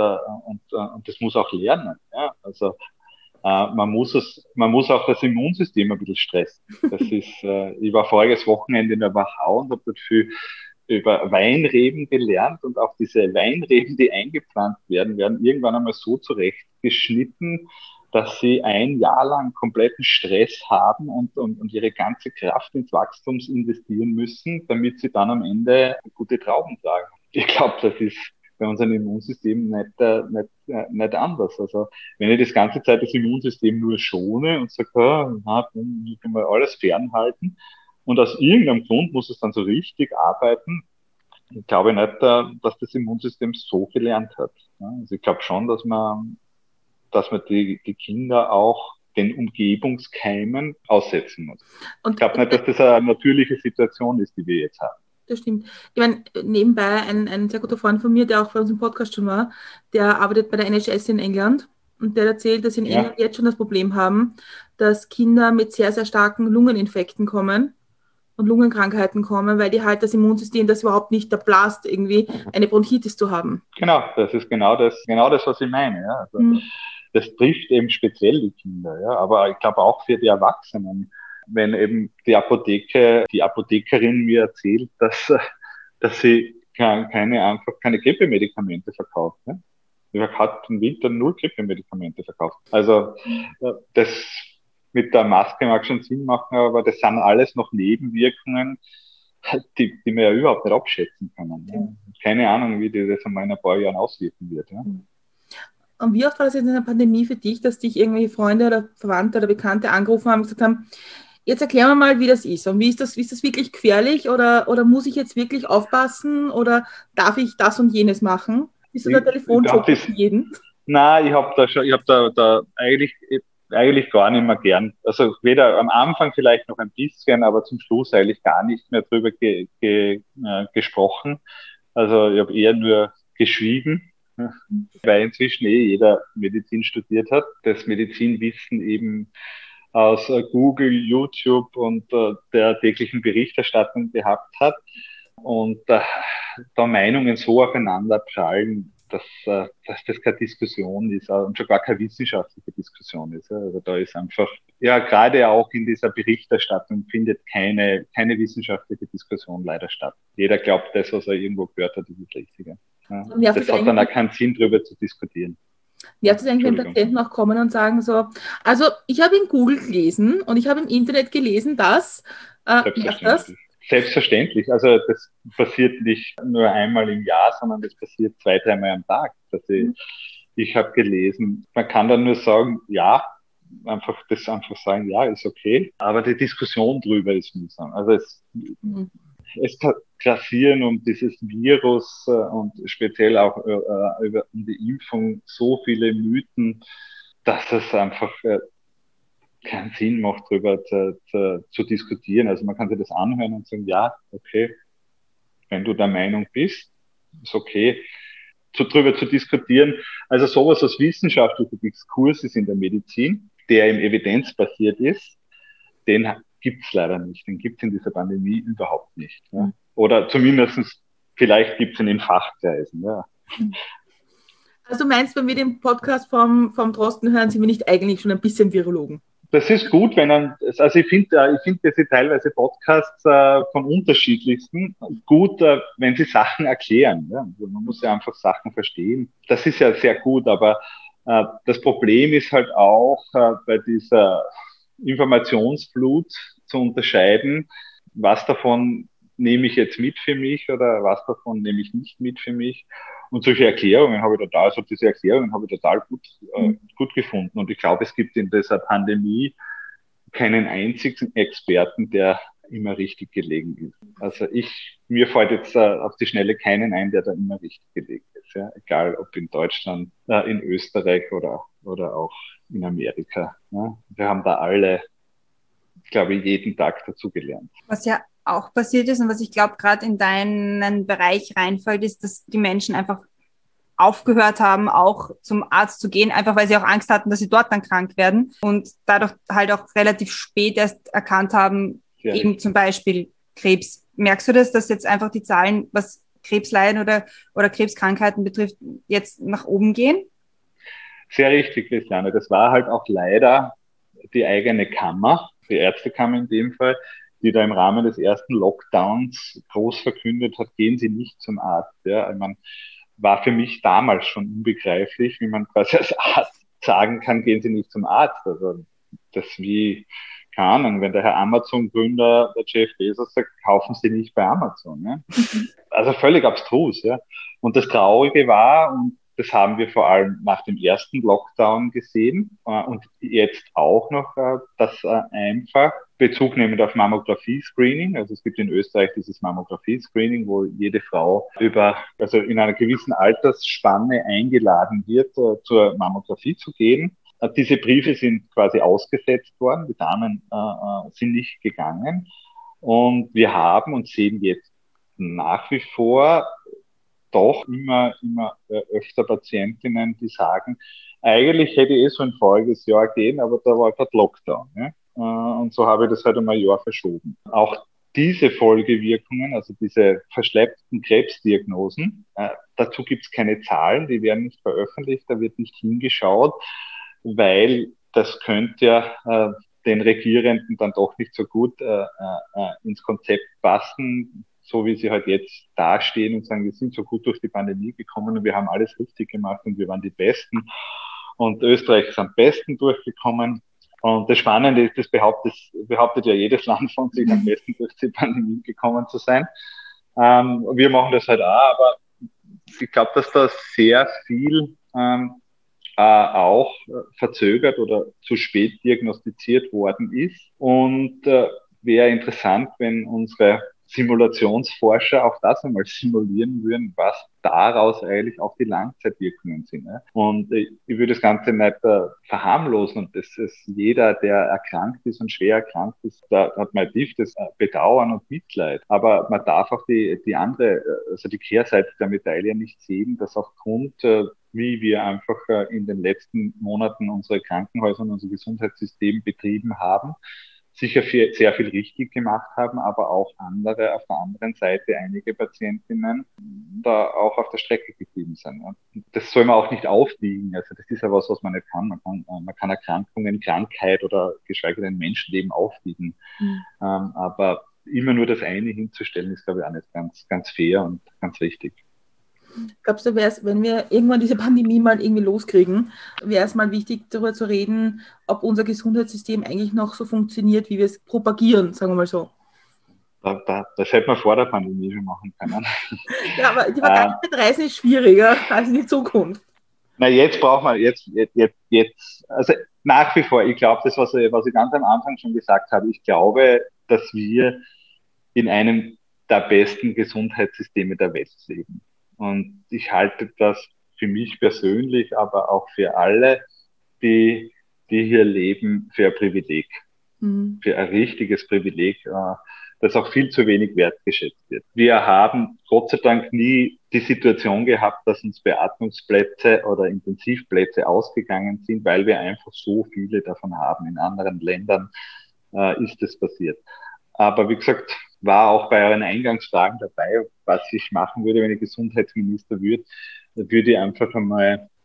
das muss auch lernen. Ja? Also man muss auch das Immunsystem ein bisschen stressen. Das ist, ich war voriges Wochenende in der Wachau und habe dort viel über Weinreben gelernt und auch diese Weinreben, die eingepflanzt werden, werden irgendwann einmal so zurechtgeschnitten, dass sie ein Jahr lang kompletten Stress haben und ihre ganze Kraft ins Wachstum investieren müssen, damit sie dann am Ende gute Trauben tragen. Ich glaube, das ist bei unserem Immunsystem nicht anders. Also wenn ich das ganze Zeit das Immunsystem nur schone und sage, ich kann mal alles fernhalten und aus irgendeinem Grund muss es dann so richtig arbeiten, ich glaube nicht, dass das Immunsystem so gelernt hat. Also ich glaube schon, dass man die Kinder auch den Umgebungskeimen aussetzen muss. Und ich glaube nicht, dass das eine natürliche Situation ist, die wir jetzt haben. Das stimmt. Ich meine, nebenbei ein sehr guter Freund von mir, der auch bei uns im Podcast schon war, der arbeitet bei der NHS in England und der erzählt, dass sie in England jetzt schon das Problem haben, dass Kinder mit sehr, sehr starken Lungeninfekten kommen und Lungenkrankheiten kommen, weil die halt das Immunsystem das überhaupt nicht erblasst, irgendwie eine Bronchitis zu haben. Genau, das ist genau das, was ich meine. Ja. Also, das trifft eben speziell die Kinder, ja, aber ich glaube auch für die Erwachsenen. Wenn eben die Apothekerin mir erzählt, dass sie keine Grippemedikamente verkauft. Ne? Sie hat im Winter nur Grippemedikamente verkauft. Also das mit der Maske mag schon Sinn machen, aber das sind alles noch Nebenwirkungen, die wir ja überhaupt nicht abschätzen können. Ja. Keine Ahnung, wie das einmal in ein paar Jahren auswirken wird. Ja. Und wie oft war das jetzt in der Pandemie für dich, dass dich irgendwelche Freunde oder Verwandte oder Bekannte angerufen haben und gesagt haben, jetzt erklären wir mal, wie das ist. Und ist das wirklich gefährlich oder muss ich jetzt wirklich aufpassen oder darf ich das und jenes machen? Bist du der Telefonjob für jeden? Nein, ich habe da eigentlich gar nicht mehr gern. Also weder am Anfang vielleicht noch ein bisschen, aber zum Schluss eigentlich gar nicht mehr drüber gesprochen. Also ich habe eher nur geschwiegen, weil inzwischen jeder Medizin studiert hat. Das Medizinwissen eben aus Google, YouTube und der täglichen Berichterstattung gehabt hat und da Meinungen so aufeinander prallen, dass das keine Diskussion ist und schon gar keine wissenschaftliche Diskussion ist. Also da ist einfach, ja, gerade auch in dieser Berichterstattung findet keine wissenschaftliche Diskussion leider statt. Jeder glaubt, das, was er irgendwo gehört hat, ist das Richtige. Ja. Das hat dann auch keinen Sinn, darüber zu diskutieren. Nervt es eigentlich, wenn Patienten auch kommen und sagen so, also ich habe in Google gelesen und ich habe im Internet gelesen, dass Selbstverständlich. Also das passiert nicht nur einmal im Jahr, sondern das passiert 2-3 Mal am Tag. Ich habe gelesen, man kann dann nur sagen, ja, einfach sagen, ja, ist okay. Aber die Diskussion drüber ist mühsam. Also es grassieren um dieses Virus und speziell auch um die Impfung so viele Mythen, dass es einfach keinen Sinn macht, darüber zu diskutieren. Also man kann sich das anhören und sagen, ja, okay, wenn du der Meinung bist, ist okay, darüber zu diskutieren. Also sowas als wissenschaftlicher Diskurs ist in der Medizin, der eben evidenzbasiert ist, den gibt's leider nicht. Den gibt's in dieser Pandemie überhaupt nicht. Ja. Oder zumindest vielleicht gibt's ihn in Fachkreisen. Ja. Also du meinst, wenn wir den Podcast vom Drosten hören, sind wir nicht eigentlich schon ein bisschen Virologen? Das ist gut, also ich finde diese teilweise Podcasts von unterschiedlichsten gut, wenn sie Sachen erklären. Ja? Also man muss ja einfach Sachen verstehen. Das ist ja sehr gut, aber das Problem ist halt auch bei dieser Informationsflut zu unterscheiden, was davon nehme ich jetzt mit für mich oder was davon nehme ich nicht mit für mich. Und solche Erklärungen habe ich total gut gefunden. Und ich glaube, es gibt in dieser Pandemie keinen einzigen Experten, der immer richtig gelegen ist. Also mir fällt jetzt auf die Schnelle keinen ein, der da immer richtig gelegen ist. Ja? Egal ob in Deutschland, in Österreich oder auch in Amerika. Ja? Wir haben da alle, glaube ich, jeden Tag dazugelernt. Was ja auch passiert ist und was ich glaube, gerade in deinen Bereich reinfällt, ist, dass die Menschen einfach aufgehört haben, auch zum Arzt zu gehen, einfach weil sie auch Angst hatten, dass sie dort dann krank werden und dadurch halt auch relativ spät erst erkannt haben, ja, eben zum Beispiel Krebs. Merkst du das, dass jetzt einfach die Zahlen, was Krebsleiden oder Krebskrankheiten betrifft, jetzt nach oben gehen? Sehr richtig, Christiane. Das war halt auch leider die eigene Kammer, die Ärztekammer in dem Fall, die da im Rahmen des ersten Lockdowns groß verkündet hat, gehen Sie nicht zum Arzt. Ja, ich meine, war für mich damals schon unbegreiflich, wie man quasi als Arzt sagen kann, gehen Sie nicht zum Arzt. Also das wie, keine Ahnung, wenn der Herr Amazon-Gründer, der Jeff Bezos sagt, kaufen Sie nicht bei Amazon. Ja? Also völlig abstrus. Ja? Und das Traurige war, und das haben wir vor allem nach dem ersten Lockdown gesehen und jetzt auch noch, dass einfach Bezug nehmend auf Mammographie-Screening, also es gibt in Österreich dieses Mammographie-Screening, wo jede Frau also in einer gewissen Altersspanne eingeladen wird, zur Mammographie zu gehen. Diese Briefe sind quasi ausgesetzt worden, die Damen sind nicht gegangen und wir haben und sehen jetzt nach wie vor doch immer öfter Patientinnen, die sagen, eigentlich hätte ich so ein voriges Jahr gehen, aber da war gerade Lockdown. Ja? Und so habe ich das halt um ein Jahr verschoben. Auch diese Folgewirkungen, also diese verschleppten Krebsdiagnosen, dazu gibt es keine Zahlen, die werden nicht veröffentlicht, da wird nicht hingeschaut, weil das könnte ja den Regierenden dann doch nicht so gut ins Konzept passen, so wie sie halt jetzt dastehen und sagen, wir sind so gut durch die Pandemie gekommen und wir haben alles richtig gemacht und wir waren die Besten. Und Österreich ist am besten durchgekommen. Und das Spannende ist, das behauptet ja jedes Land von sich, am besten durch die Pandemie gekommen zu sein. Wir machen das halt auch, aber ich glaube, dass da sehr viel auch verzögert oder zu spät diagnostiziert worden ist. Und wäre interessant, wenn unsere Simulationsforscher auch das einmal simulieren würden, was daraus eigentlich auch die Langzeitwirkungen sind. Ne? Und ich würde das Ganze nicht verharmlosen und das ist jeder, der erkrankt ist und schwer erkrankt ist, da hat man tiefes Bedauern und Mitleid. Aber man darf auch die andere, also die Kehrseite der Medaille nicht sehen, dass aufgrund wie wir einfach in den letzten Monaten unsere Krankenhäuser und unser Gesundheitssystem betrieben haben, sicher sehr viel richtig gemacht haben, aber auch andere, auf der anderen Seite einige Patientinnen da auch auf der Strecke geblieben sind. Und das soll man auch nicht aufwiegen. Also das ist ja was man nicht kann. Man kann Erkrankungen, Krankheit oder geschweige denn Menschenleben aufwiegen. Aber immer nur das eine hinzustellen, ist, glaube ich, auch nicht ganz fair und ganz richtig. Glaubst du, wenn wir irgendwann diese Pandemie mal irgendwie loskriegen, wäre es mal wichtig, darüber zu reden, ob unser Gesundheitssystem eigentlich noch so funktioniert, wie wir es propagieren, sagen wir mal so? Das hätte man vor der Pandemie schon machen können. Ja, aber die Vergangenheit reisen ist schwieriger als in die Zukunft. Na, jetzt braucht man, also nach wie vor, ich glaube, das, was ich ganz am Anfang schon gesagt habe, ich glaube, dass wir in einem der besten Gesundheitssysteme der Welt leben. Und ich halte das für mich persönlich, aber auch für alle, die hier leben, für ein Privileg. Für ein richtiges Privileg, das auch viel zu wenig wertgeschätzt wird. Wir haben Gott sei Dank nie die Situation gehabt, dass uns Beatmungsplätze oder Intensivplätze ausgegangen sind, weil wir einfach so viele davon haben. In anderen Ländern ist es passiert. Aber wie gesagt, war auch bei euren Eingangsfragen dabei, was ich machen würde, wenn ich Gesundheitsminister würde, würde ich einfach einmal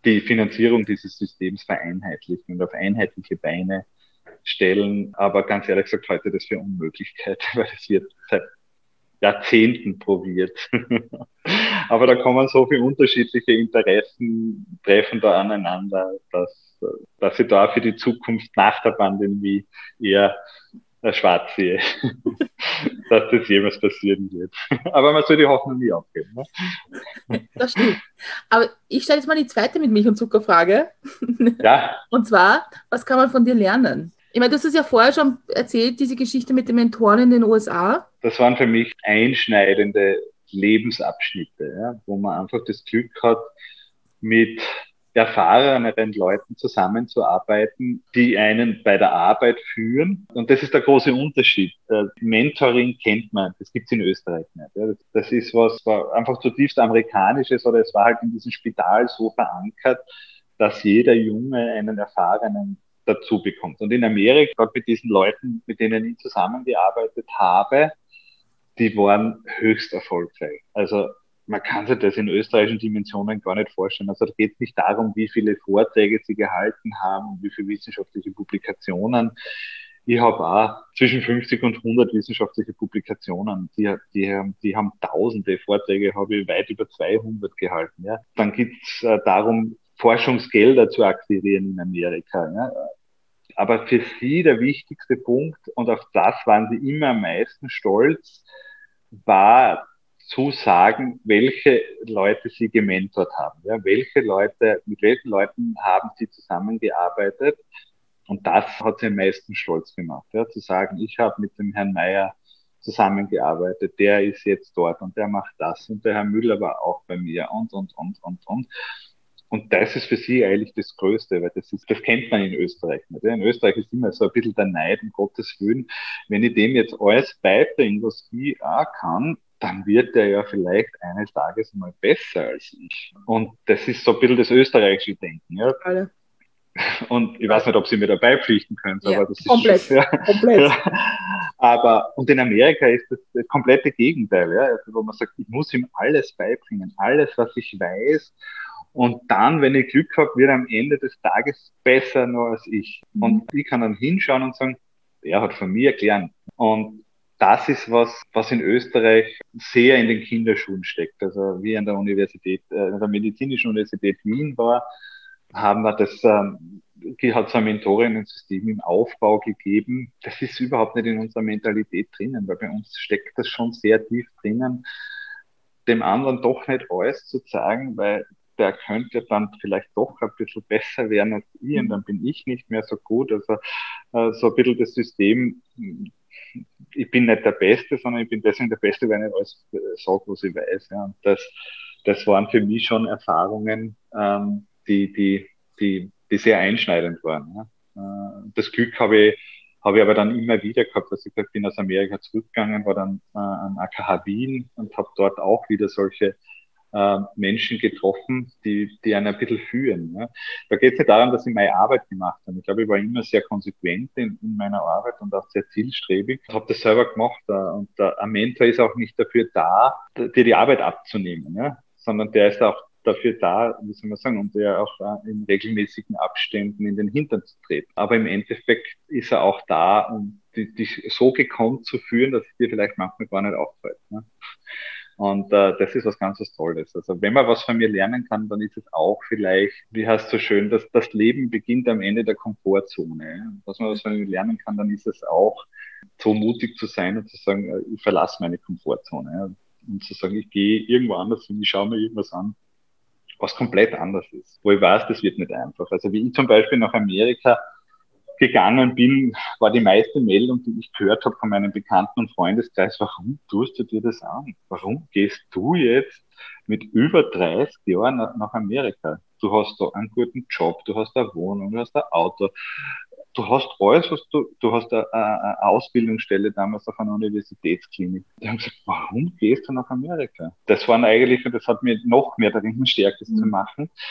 die Finanzierung dieses Systems vereinheitlichen und auf einheitliche Beine stellen. Aber ganz ehrlich gesagt, halte ich das für Unmöglichkeit, weil es wird seit Jahrzehnten probiert. Aber da kommen so viele unterschiedliche Interessen, treffen da aneinander, dass ich da für die Zukunft nach der Pandemie eher schwarz sehe, dass das jemals passieren wird. Aber man soll die Hoffnung nie aufgeben. Ne? Das stimmt. Aber ich stelle jetzt mal die zweite mit Milch und Zucker-Frage. Ja. Und zwar, was kann man von dir lernen? Ich meine, du hast es ja vorher schon erzählt, diese Geschichte mit den Mentoren in den USA. Das waren für mich einschneidende Lebensabschnitte, ja, wo man einfach das Glück hat, mit erfahreneren Leuten zusammenzuarbeiten, die einen bei der Arbeit führen. Und das ist der große Unterschied. Mentoring kennt man, das gibt's in Österreich nicht. Ja. Das ist was, war einfach zutiefst Amerikanisches, oder es war halt in diesem Spital so verankert, dass jeder Junge einen Erfahrenen dazu bekommt. Und in Amerika, gerade mit diesen Leuten, mit denen ich zusammengearbeitet habe, die waren höchst erfolgreich. Also man kann sich das in österreichischen Dimensionen gar nicht vorstellen. Also da geht es nicht darum, wie viele Vorträge sie gehalten haben, wie viele wissenschaftliche Publikationen. Ich habe auch zwischen 50 und 100 wissenschaftliche Publikationen. Die haben tausende Vorträge, habe ich weit über 200 gehalten. Ja. Dann geht es darum, Forschungsgelder zu akquirieren in Amerika. Ja. Aber für sie der wichtigste Punkt, und auf das waren sie immer am meisten stolz, war zu sagen, welche Leute sie gementort haben. Ja, mit welchen Leuten haben sie zusammengearbeitet? Und das hat sie am meisten stolz gemacht. Ja, zu sagen, ich habe mit dem Herrn Meyer zusammengearbeitet, der ist jetzt dort und der macht das und der Herr Müller war auch bei mir und. Und das ist für sie eigentlich das Größte, weil das kennt man in Österreich nicht. In Österreich ist immer so ein bisschen der Neid, um Gottes Willen. Wenn ich dem jetzt alles beibringe, was ich auch kann, dann wird der ja vielleicht eines Tages mal besser als ich. Und das ist so ein bisschen das österreichische Denken. Ja. Alle. Und ich weiß nicht, ob Sie mir dabei pflichten können, Ja, aber das ist komplett. Ja. Komplett. Und in Amerika ist das komplette Gegenteil, ja, also wo man sagt, ich muss ihm alles beibringen, alles, was ich weiß. Und dann, wenn ich Glück habe, wird er am Ende des Tages besser nur als ich. Und ich kann dann hinschauen und sagen, er hat von mir gelernt. Und das ist was in Österreich sehr in den Kinderschuhen steckt. Also wie an der Universität, an der Medizinischen Universität Wien war, haben wir das, hat so ein Mentorinnen-System im Aufbau gegeben. Das ist überhaupt nicht in unserer Mentalität drinnen, weil bei uns steckt das schon sehr tief drinnen, dem anderen doch nicht alles zu sagen, weil der könnte dann vielleicht doch ein bisschen besser werden als ich und dann bin ich nicht mehr so gut. Also so ein bisschen das System, ich bin nicht der Beste, sondern ich bin deswegen der Beste, weil ich nicht alles sage, was ich weiß. Ja. Und das waren für mich schon Erfahrungen, die sehr einschneidend waren. Ja. Das Glück habe ich aber dann immer wieder gehabt, dass ich bin aus Amerika zurückgegangen, war dann am AKH Wien und habe dort auch wieder solche Menschen getroffen, die einen ein bisschen führen. Ja. Da geht es nicht darum, dass ich meine Arbeit gemacht habe. Ich glaube, ich war immer sehr konsequent in meiner Arbeit und auch sehr zielstrebig. Ich habe das selber gemacht und ein Mentor ist auch nicht dafür da, dir die Arbeit abzunehmen, ja, sondern der ist auch dafür da, wie soll man sagen, um dir auch in regelmäßigen Abständen in den Hintern zu treten. Aber im Endeffekt ist er auch da, um dich so gekonnt zu führen, dass es dir vielleicht manchmal gar nicht auffällt. Ne? Und das ist was ganz was Tolles. Also wenn man was von mir lernen kann, dann ist es auch vielleicht, wie heißt es so schön, dass das Leben beginnt am Ende der Komfortzone. Ja? Was man was von mir lernen kann, dann ist es auch, so mutig zu sein und zu sagen, ich verlasse meine Komfortzone. Ja? Und zu sagen, ich gehe irgendwo anders hin, ich schaue mir irgendwas an, was komplett anders ist. Wo ich weiß, das wird nicht einfach. Also wie ich zum Beispiel nach Amerika gegangen bin, war die meiste Meldung, die ich gehört habe von meinen Bekannten und Freundeskreis, warum tust du dir das an? Warum gehst du jetzt mit über 30 Jahren nach Amerika? Du hast da einen guten Job, du hast eine Wohnung, du hast ein Auto, du hast alles, du hast eine Ausbildungsstelle damals auf einer Universitätsklinik. Die haben gesagt, warum gehst du nach Amerika? Das waren eigentlich, und das hat mir noch mehr darin stärker zu machen,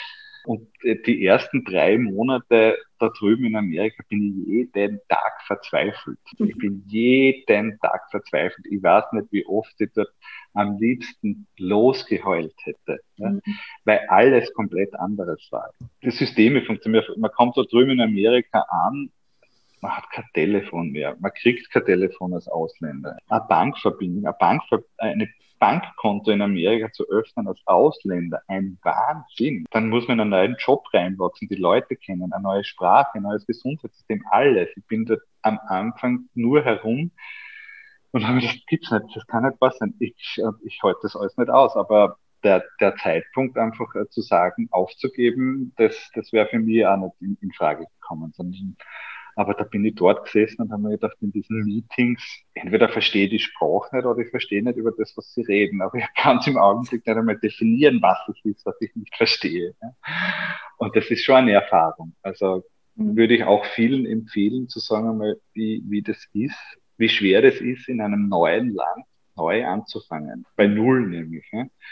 Und die ersten 3 Monate da drüben in Amerika bin ich jeden Tag verzweifelt. Ich bin jeden Tag verzweifelt. Ich weiß nicht, wie oft ich dort am liebsten losgeheult hätte, ja, weil alles komplett anderes war. Die Systeme funktionieren. Man kommt da drüben in Amerika an, man hat kein Telefon mehr, man kriegt kein Telefon als Ausländer. Eine Bankverbindung, eine Bankkonto in Amerika zu öffnen als Ausländer, ein Wahnsinn. Dann muss man in einen neuen Job reinwachsen, die Leute kennen, eine neue Sprache, ein neues Gesundheitssystem, alles. Ich bin dort am Anfang nur herum und habe mir gedacht, das gibt's nicht, das kann nicht wahr sein. Ich halte das alles nicht aus, aber der Zeitpunkt einfach zu sagen, aufzugeben, das wäre für mich auch nicht in Frage gekommen, sondern aber da bin ich dort gesessen und habe mir gedacht, in diesen Meetings, entweder verstehe ich die Sprache nicht oder ich verstehe nicht über das, was sie reden. Aber ich kann es im Augenblick nicht einmal definieren, was es ist, was ich nicht verstehe. Und das ist schon eine Erfahrung. Also würde ich auch vielen empfehlen, zu sagen einmal, wie das ist, wie schwer das ist, in einem neuen Land neu anzufangen. Bei Null nämlich.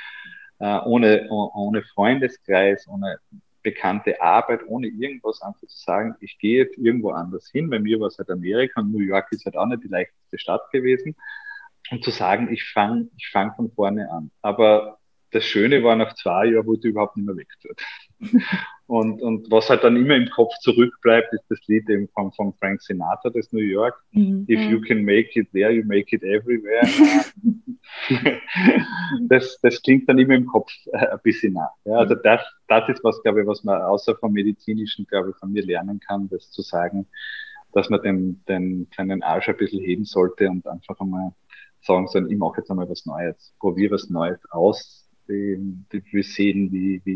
Ohne Freundeskreis, ohne bekannte Arbeit, ohne irgendwas einfach zu sagen, ich gehe jetzt irgendwo anders hin. Bei mir war es halt Amerika und New York ist halt auch nicht die leichteste Stadt gewesen. Und zu sagen, ich fang von vorne an. Aber das Schöne war, nach 2 Jahren wurde ich überhaupt nicht mehr weg dort. Und was halt dann immer im Kopf zurückbleibt, ist das Lied eben von Frank Sinatra, das New York. If you can make it there, you make it everywhere. Das klingt dann immer im Kopf ein bisschen nach. Ja, also das ist was, glaube ich, was man außer vom Medizinischen, glaube ich, von mir lernen kann, das zu sagen, dass man seinen Arsch ein bisschen heben sollte und einfach einmal sagen soll, ich mache jetzt einmal was Neues, probiere was Neues aus, wir sehen,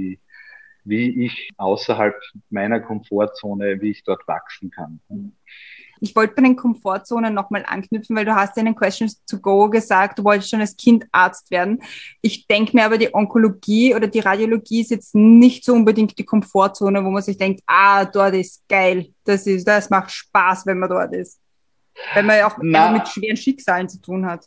wie ich außerhalb meiner Komfortzone, wie ich dort wachsen kann. Ich wollte bei den Komfortzonen nochmal anknüpfen, weil du hast ja in den Questions to go gesagt, du wolltest schon als Kind Arzt werden. Ich denke mir aber, die Onkologie oder die Radiologie ist jetzt nicht so unbedingt die Komfortzone, wo man sich denkt, dort ist geil, das macht Spaß, wenn man dort ist. Weil man ja auch mit schweren Schicksalen zu tun hat.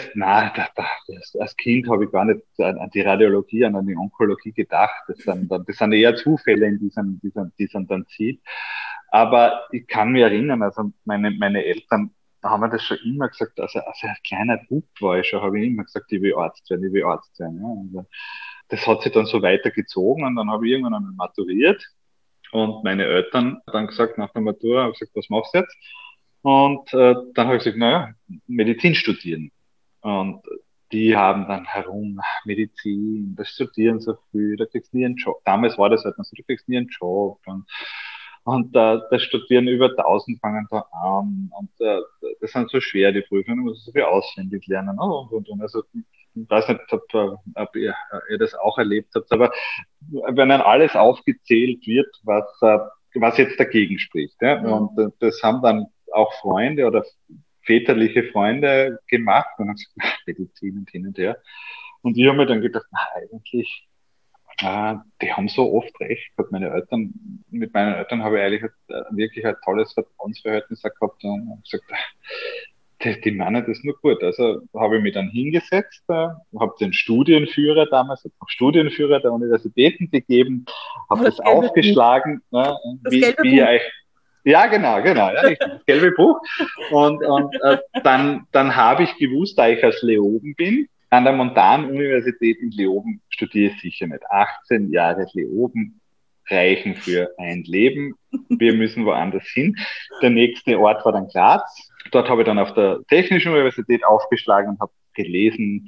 Als Kind habe ich gar nicht an die Radiologie, an die Onkologie gedacht. Das sind eher Zufälle, in die man dann sieht. Aber ich kann mich erinnern, also meine Eltern haben mir das schon immer gesagt, also als ein kleiner Bub war ich schon, habe ich immer gesagt, ich will Arzt werden. Ja. Also, das hat sich dann so weitergezogen und dann habe ich irgendwann einmal maturiert und meine Eltern dann gesagt, nach der Matura, habe ich gesagt, was machst du jetzt? Und dann habe ich gesagt, Medizin studieren. Und die haben dann Medizin, das studieren so viel, da kriegst du nie einen Job. Damals war das halt noch so, du kriegst nie einen Job. Und das Studieren über 1000 fangen da an. Und das sind so schwer, die Prüfungen, man muss so viel auswendig lernen. Und. Also ich weiß nicht, ob ihr das auch erlebt habt, aber wenn dann alles aufgezählt wird, was jetzt dagegen spricht. Ja? Und das haben dann auch Freunde oder väterliche Freunde gemacht und haben gesagt, Medizin und hin und her. Und ich habe mir dann gedacht, eigentlich, die haben so oft recht. Mit meinen Eltern habe ich eigentlich wirklich ein tolles Vertrauensverhältnis gehabt und habe gesagt, die meinen das nur gut. Also habe ich mich dann hingesetzt, habe den Studienführer damals, Studienführer der Universitäten gegeben, habe das aufgeschlagen, wie euch. Ja, genau, ja, richtig, das gelbe Buch. Und dann habe ich gewusst, da ich aus Leoben bin, an der Montanuniversität in Leoben studiere ich sicher nicht. 18 Jahre Leoben reichen für ein Leben. Wir müssen woanders hin. Der nächste Ort war dann Graz. Dort habe ich dann auf der Technischen Universität aufgeschlagen und habe gelesen,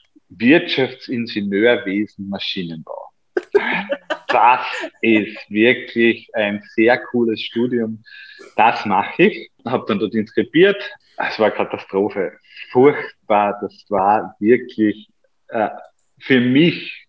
Wirtschaftsingenieurwesen, Maschinenbau. Das ist wirklich ein sehr cooles Studium. Das mache ich. Habe dann dort inskribiert. Es war Katastrophe. Furchtbar. Das war wirklich für mich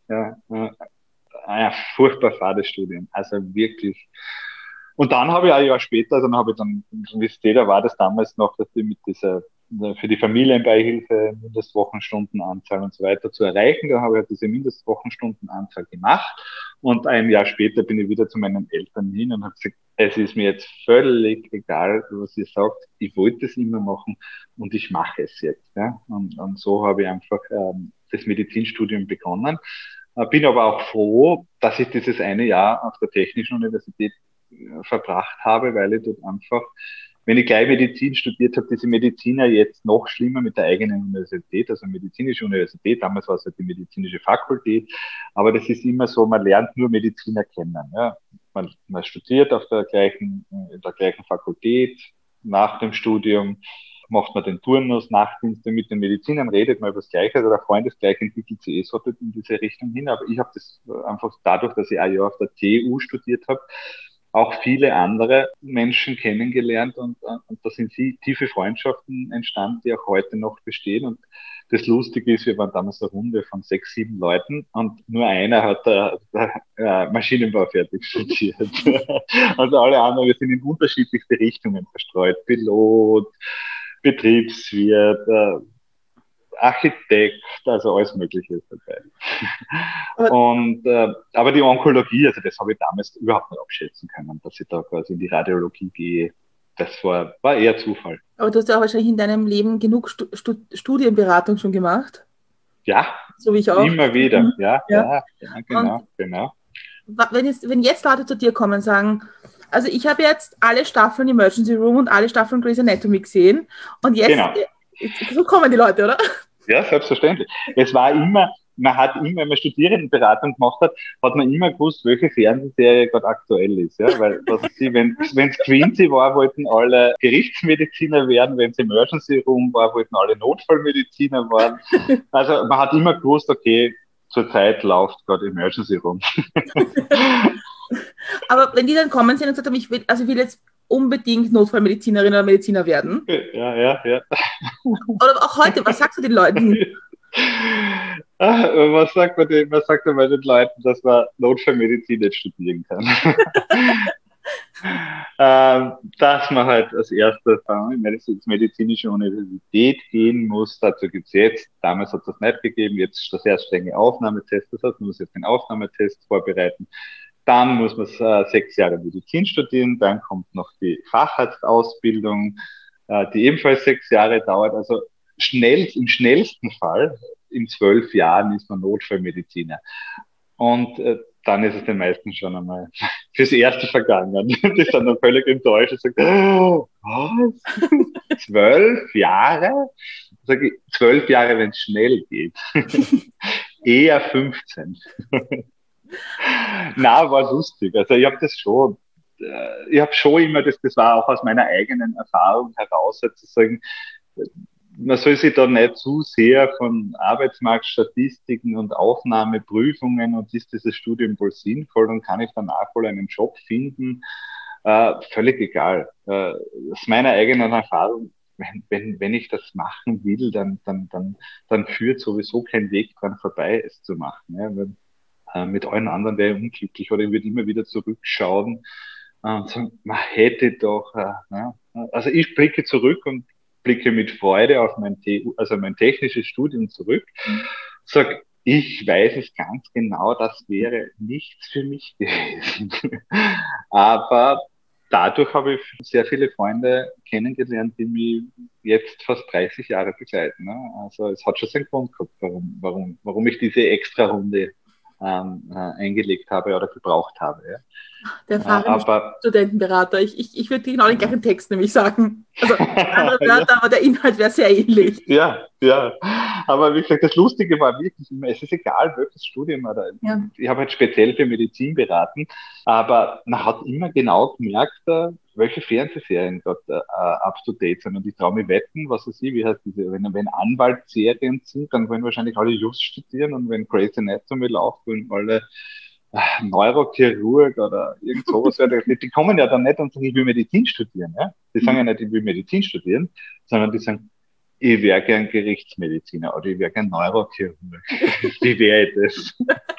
ein furchtbar fades Studium. Also wirklich. Und dann habe ich ein Jahr später, wie es da war das damals noch, dass ich mit dieser für die Familienbeihilfe Mindestwochenstundenanzahl und so weiter zu erreichen. Da habe ich diese Mindestwochenstundenanzahl gemacht und ein Jahr später bin ich wieder zu meinen Eltern hin und habe gesagt, es ist mir jetzt völlig egal, was ihr sagt, ich wollte es immer machen und ich mache es jetzt. Ja? Und so habe ich einfach das Medizinstudium begonnen. Bin aber auch froh, dass ich dieses eine Jahr auf der Technischen Universität verbracht habe, weil ich dort einfach, wenn ich gleich Medizin studiert habe, diese Mediziner jetzt noch schlimmer mit der eigenen Universität, also medizinische Universität, damals war es halt die medizinische Fakultät, aber das ist immer so, man lernt nur Mediziner kennen. Ja. Man studiert in der gleichen Fakultät, nach dem Studium macht man den Turnus, Nachtdienste mit den Medizinern, redet man über das Gleiche, also der Freundeskreis entwickelt sich so in diese Richtung hin, aber ich habe das einfach dadurch, dass ich ein Jahr auf der TU studiert habe, auch viele andere Menschen kennengelernt und da sind tiefe Freundschaften entstanden, die auch heute noch bestehen. Und das Lustige ist, wir waren damals eine Runde von 6, 7 Leuten und nur einer hat Maschinenbau fertig studiert. Also alle anderen, wir sind in unterschiedlichste Richtungen verstreut. Pilot, Betriebswirt, Architekt, also alles Mögliche ist dabei. Aber die Onkologie, also das habe ich damals überhaupt nicht abschätzen können, dass ich da quasi in die Radiologie gehe. Das war eher Zufall. Aber du hast ja auch wahrscheinlich in deinem Leben genug Studienberatung schon gemacht. Ja, so wie ich auch. Immer wieder. Ja, genau. Wenn jetzt Leute zu dir kommen und sagen, also ich habe jetzt alle Staffeln Emergency Room und alle Staffeln Grey's Anatomy gesehen und jetzt, so kommen die Leute, oder? Ja, selbstverständlich. Es war immer, wenn man Studierendenberatung gemacht hat man immer gewusst, welche Fernsehserie gerade aktuell ist. Ja? Weil, wenn es Quincy war, wollten alle Gerichtsmediziner werden, wenn es Emergency Room war, wollten alle Notfallmediziner werden. Also man hat immer gewusst, okay, zurzeit läuft gerade Emergency Room. Aber wenn die dann kommen sind und sagen, ich will jetzt unbedingt Notfallmedizinerin oder Mediziner werden. Ja. Oder auch heute, was sagst du den Leuten? Was sagt man den Leuten, dass man Notfallmedizin nicht studieren kann? Dass man halt als erstes in die medizinische Universität gehen muss, dazu gibt es jetzt, damals hat es das nicht gegeben, jetzt ist das sehr strenge Aufnahmetest, das heißt, man muss jetzt den Aufnahmetest vorbereiten. Dann muss man 6 Jahre Medizin studieren, dann kommt noch die Facharztausbildung, die ebenfalls 6 Jahre dauert. Also im schnellsten Fall, in 12 Jahren ist man Notfallmediziner. Und dann ist es den meisten schon einmal fürs Erste vergangen. Die sind dann völlig enttäuscht und sagen, oh, was? 12 Jahre? Sag ich, 12 Jahre, wenn es schnell geht. Eher 15. Na, war lustig. Also ich habe schon immer, das war auch aus meiner eigenen Erfahrung heraus, sozusagen, man soll sich da nicht zu sehr von Arbeitsmarktstatistiken und Aufnahmeprüfungen und ist dieses Studium wohl sinnvoll und kann ich danach wohl einen Job finden, völlig egal. Aus meiner eigenen Erfahrung, wenn ich das machen will, dann führt sowieso kein Weg dran vorbei, es zu machen. Ja? Mit allen anderen wäre ich unglücklich oder ich würde immer wieder zurückschauen und sagen, man hätte doch, also ich blicke zurück und blicke mit Freude auf mein technisches Studium zurück, sag, ich weiß es ganz genau, das wäre nichts für mich gewesen. Aber dadurch habe ich sehr viele Freunde kennengelernt, die mich jetzt fast 30 Jahre begleiten. Ne? Also es hat schon seinen Grund gehabt, warum ich diese Extra-Runde eingelegt habe oder gebraucht habe. Ja. Der erfahrene Studentenberater. Ich würde genau den gleichen Text nämlich sagen. Also andere Wörter, aber der Inhalt wäre sehr ähnlich. Ja. Aber wie gesagt, das Lustige war wirklich immer, es ist egal, welches Studium oder ich habe halt speziell für Medizin beraten, aber man hat immer genau gemerkt, welche Fernsehserien gerade up to date sind. Und ich traue mich wetten, was weiß ich, wie heißt diese, wenn Anwaltsserien sind, dann wollen wahrscheinlich alle Just studieren und wenn Grey's Anatomy läuft, wollen alle Neurochirurg oder irgend sowas. Die kommen ja dann nicht und sagen, ich will Medizin studieren. Ja? Die sagen ja nicht, ich will Medizin studieren, sondern die sagen, ich wäre gern Gerichtsmediziner oder ich wäre gern Neurochirurg. Wie wäre ich das?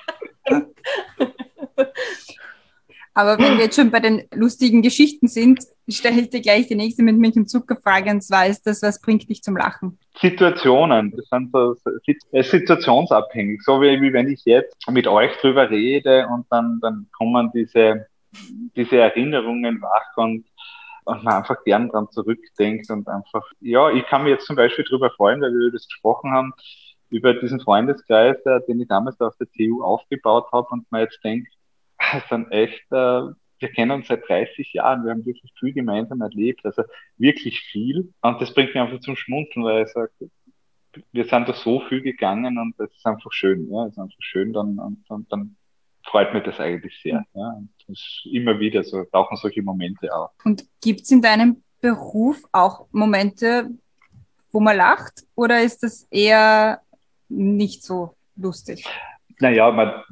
Aber wenn wir jetzt schon bei den lustigen Geschichten sind, stelle ich dir gleich die nächste mit Milch und Zuckerfrage, und zwar ist das, was bringt dich zum Lachen? Situationen, das sind so situationsabhängig, so wie wenn ich jetzt mit euch drüber rede und dann kommen diese Erinnerungen wach und man einfach gern dran zurückdenkt und einfach, ja, ich kann mich jetzt zum Beispiel drüber freuen, weil wir über das gesprochen haben. über diesen Freundeskreis, den ich damals da auf der TU aufgebaut habe und mir jetzt denke, es sind echt, wir kennen uns seit 30 Jahren, wir haben wirklich viel gemeinsam erlebt, also wirklich viel. Und das bringt mich einfach zum Schmunzeln, weil ich sage, wir sind da so viel gegangen und das ist einfach schön, ja, es ist einfach schön, dann freut mich das eigentlich sehr, ja. Und das ist immer wieder so, tauchen solche Momente auf. Und gibt es in deinem Beruf auch Momente, wo man lacht, oder ist das eher nicht so lustig? Naja,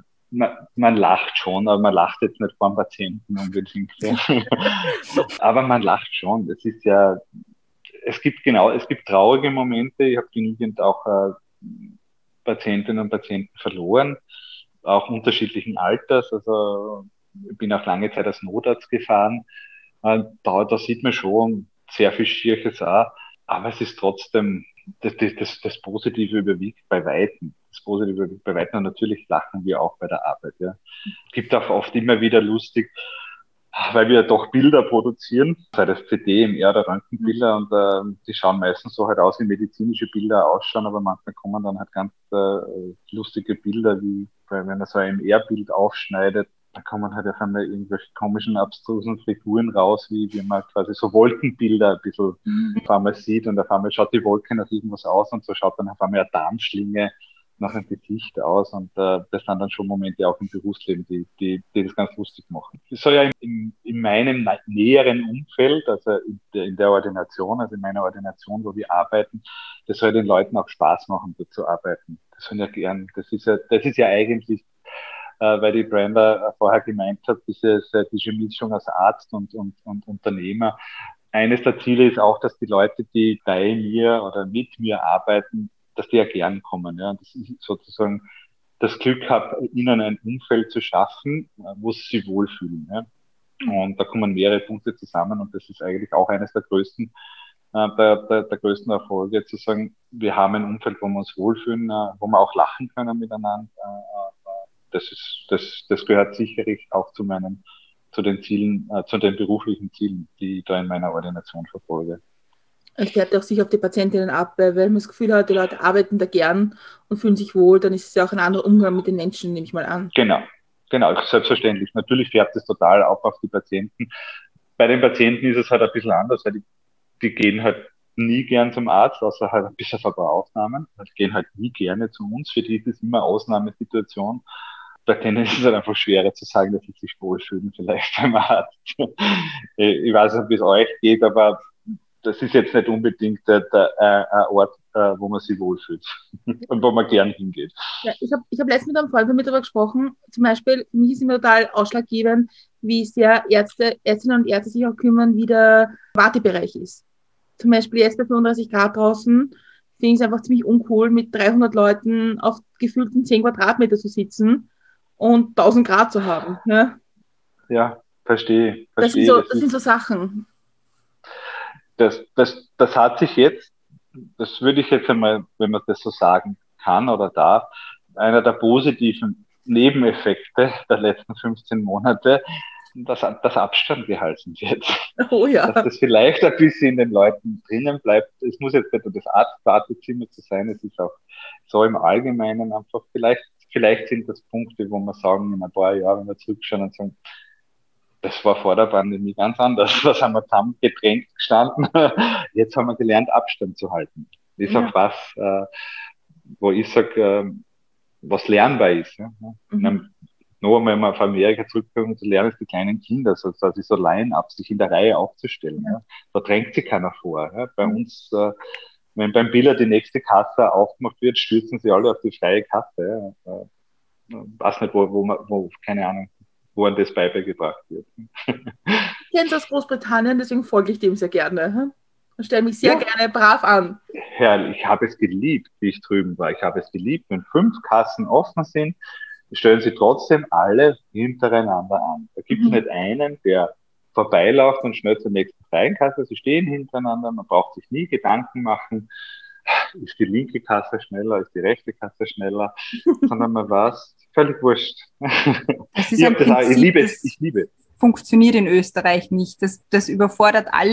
man lacht schon, aber man lacht jetzt nicht vor dem Patienten unbedingt. Ja. Aber man lacht schon. Das ist ja, es gibt traurige Momente. Ich habe genügend auch Patientinnen und Patienten verloren, auch unterschiedlichen Alters. Also ich bin auch lange Zeit als Notarzt gefahren. Da sieht man schon sehr viel Schierches auch. Aber es ist trotzdem, das Positive überwiegt bei Weitem. Das Positive überwiegt bei Weitem. Und natürlich lachen wir auch bei der Arbeit. Ja. Gibt auch oft immer wieder lustig, weil wir doch Bilder produzieren, sei das CD, MR oder Röntgenbilder, und die schauen meistens so halt aus, wie medizinische Bilder ausschauen, aber manchmal kommen dann halt ganz lustige Bilder, wie wenn man so ein MR-Bild aufschneidet, da kommen halt auf einmal irgendwelche komischen, abstrusen Figuren raus, wie man quasi so Wolkenbilder ein bisschen auf einmal sieht, und auf einmal schaut die Wolke nach irgendwas aus und so schaut dann auf einmal eine Darmschlinge nach einem Gesicht aus, und das sind dann schon Momente auch im Berufsleben, die das ganz lustig machen. Es soll ja in meinem näheren Umfeld, also in der Ordination, also in meiner Ordination, wo wir arbeiten, das soll den Leuten auch Spaß machen, dort zu arbeiten. Das sollen ja gern, das ist ja eigentlich, weil die Brenda vorher gemeint hat, diese Mischung aus Arzt und Unternehmer. Eines der Ziele ist auch, dass die Leute, die bei mir oder mit mir arbeiten, dass die ja gern kommen. Ja. Dass ich sozusagen das Glück habe, ihnen ein Umfeld zu schaffen, wo sie sich wohlfühlen. Ja. Und da kommen mehrere Punkte zusammen, und das ist eigentlich auch eines der größten der größten Erfolge, zu sagen, wir haben ein Umfeld, wo wir uns wohlfühlen, wo wir auch lachen können miteinander. Das gehört sicherlich auch zu den Zielen, zu den beruflichen Zielen, die ich da in meiner Ordination verfolge. Es färbt auch sich auf die Patientinnen ab, weil wenn man das Gefühl hat, die Leute arbeiten da gern und fühlen sich wohl, dann ist es ja auch ein anderer Umgang mit den Menschen, nehme ich mal an. Genau, selbstverständlich. Natürlich färbt es total auch auf die Patienten. Bei den Patienten ist es halt ein bisschen anders, weil die gehen halt nie gern zum Arzt, außer halt ein bisschen ein paar Ausnahmen. Die gehen halt nie gerne zu uns. Für die ist es immer Ausnahmesituation. Bei denen ist es halt einfach schwerer zu sagen, dass sie sich wohlfühlen, vielleicht beim Arzt. Ich weiß nicht, wie es euch geht, aber das ist jetzt nicht unbedingt ein Ort, wo man sich wohlfühlt und wo man gern hingeht. Ja, ich hab letztens mit einem Freund darüber gesprochen. Zum Beispiel, für mich ist immer total ausschlaggebend, wie sehr Ärztinnen und Ärzte sich auch kümmern, wie der Wartebereich ist. Zum Beispiel jetzt bei 35 Grad draußen finde ich es einfach ziemlich uncool, mit 300 Leuten auf gefühlten 10 Quadratmeter zu sitzen und 1000 Grad zu haben. Ja, verstehe. Das sind so Sachen. Das hat sich jetzt, das würde ich jetzt einmal, wenn man das so sagen kann oder darf, einer der positiven Nebeneffekte der letzten 15 Monate, dass Abstand gehalten wird. Oh ja. Dass das vielleicht ein bisschen in den Leuten drinnen bleibt. Es muss jetzt nicht nur das Arztwartezimmer zu sein, es ist auch so im Allgemeinen einfach, vielleicht sind das Punkte, wo wir sagen, in ein paar Jahren, wenn wir zurückschauen und sagen, das war vor der Pandemie ganz anders. Da sind wir zusammen gedrängt gestanden. Jetzt haben wir gelernt, Abstand zu halten. Das ist auch was, wo ich sage, was lernbar ist. Ja. Nur einmal, wenn wir auf Amerika zurückkommen, zu lernen, ist die kleinen Kinder, so Line-Ups, sich in der Reihe aufzustellen. Ja. Da drängt sich keiner vor. Ja. Bei uns, wenn beim Biller die nächste Kasse aufgemacht wird, stürzen sie alle auf die freie Kasse. Ja. Weiß nicht, wo keine Ahnung, wo an das beigebracht wird. Ich kenne es aus Großbritannien, deswegen folge ich dem sehr gerne. Und stelle mich sehr gerne brav an. Herrlich, ich habe es geliebt, wie ich drüben war. Ich habe es geliebt, wenn 5 Kassen offen sind, stellen sie trotzdem alle hintereinander an. Da gibt es nicht einen, der vorbeiläuft und schnell zur nächsten freien Kasse. Sie stehen hintereinander, man braucht sich nie Gedanken machen, ist die linke Kasse schneller, ist die rechte Kasse schneller, sondern man weiß, völlig wurscht. Das ist ein Prinzip, ich liebe es. Funktioniert in Österreich nicht. Das überfordert alle, wenn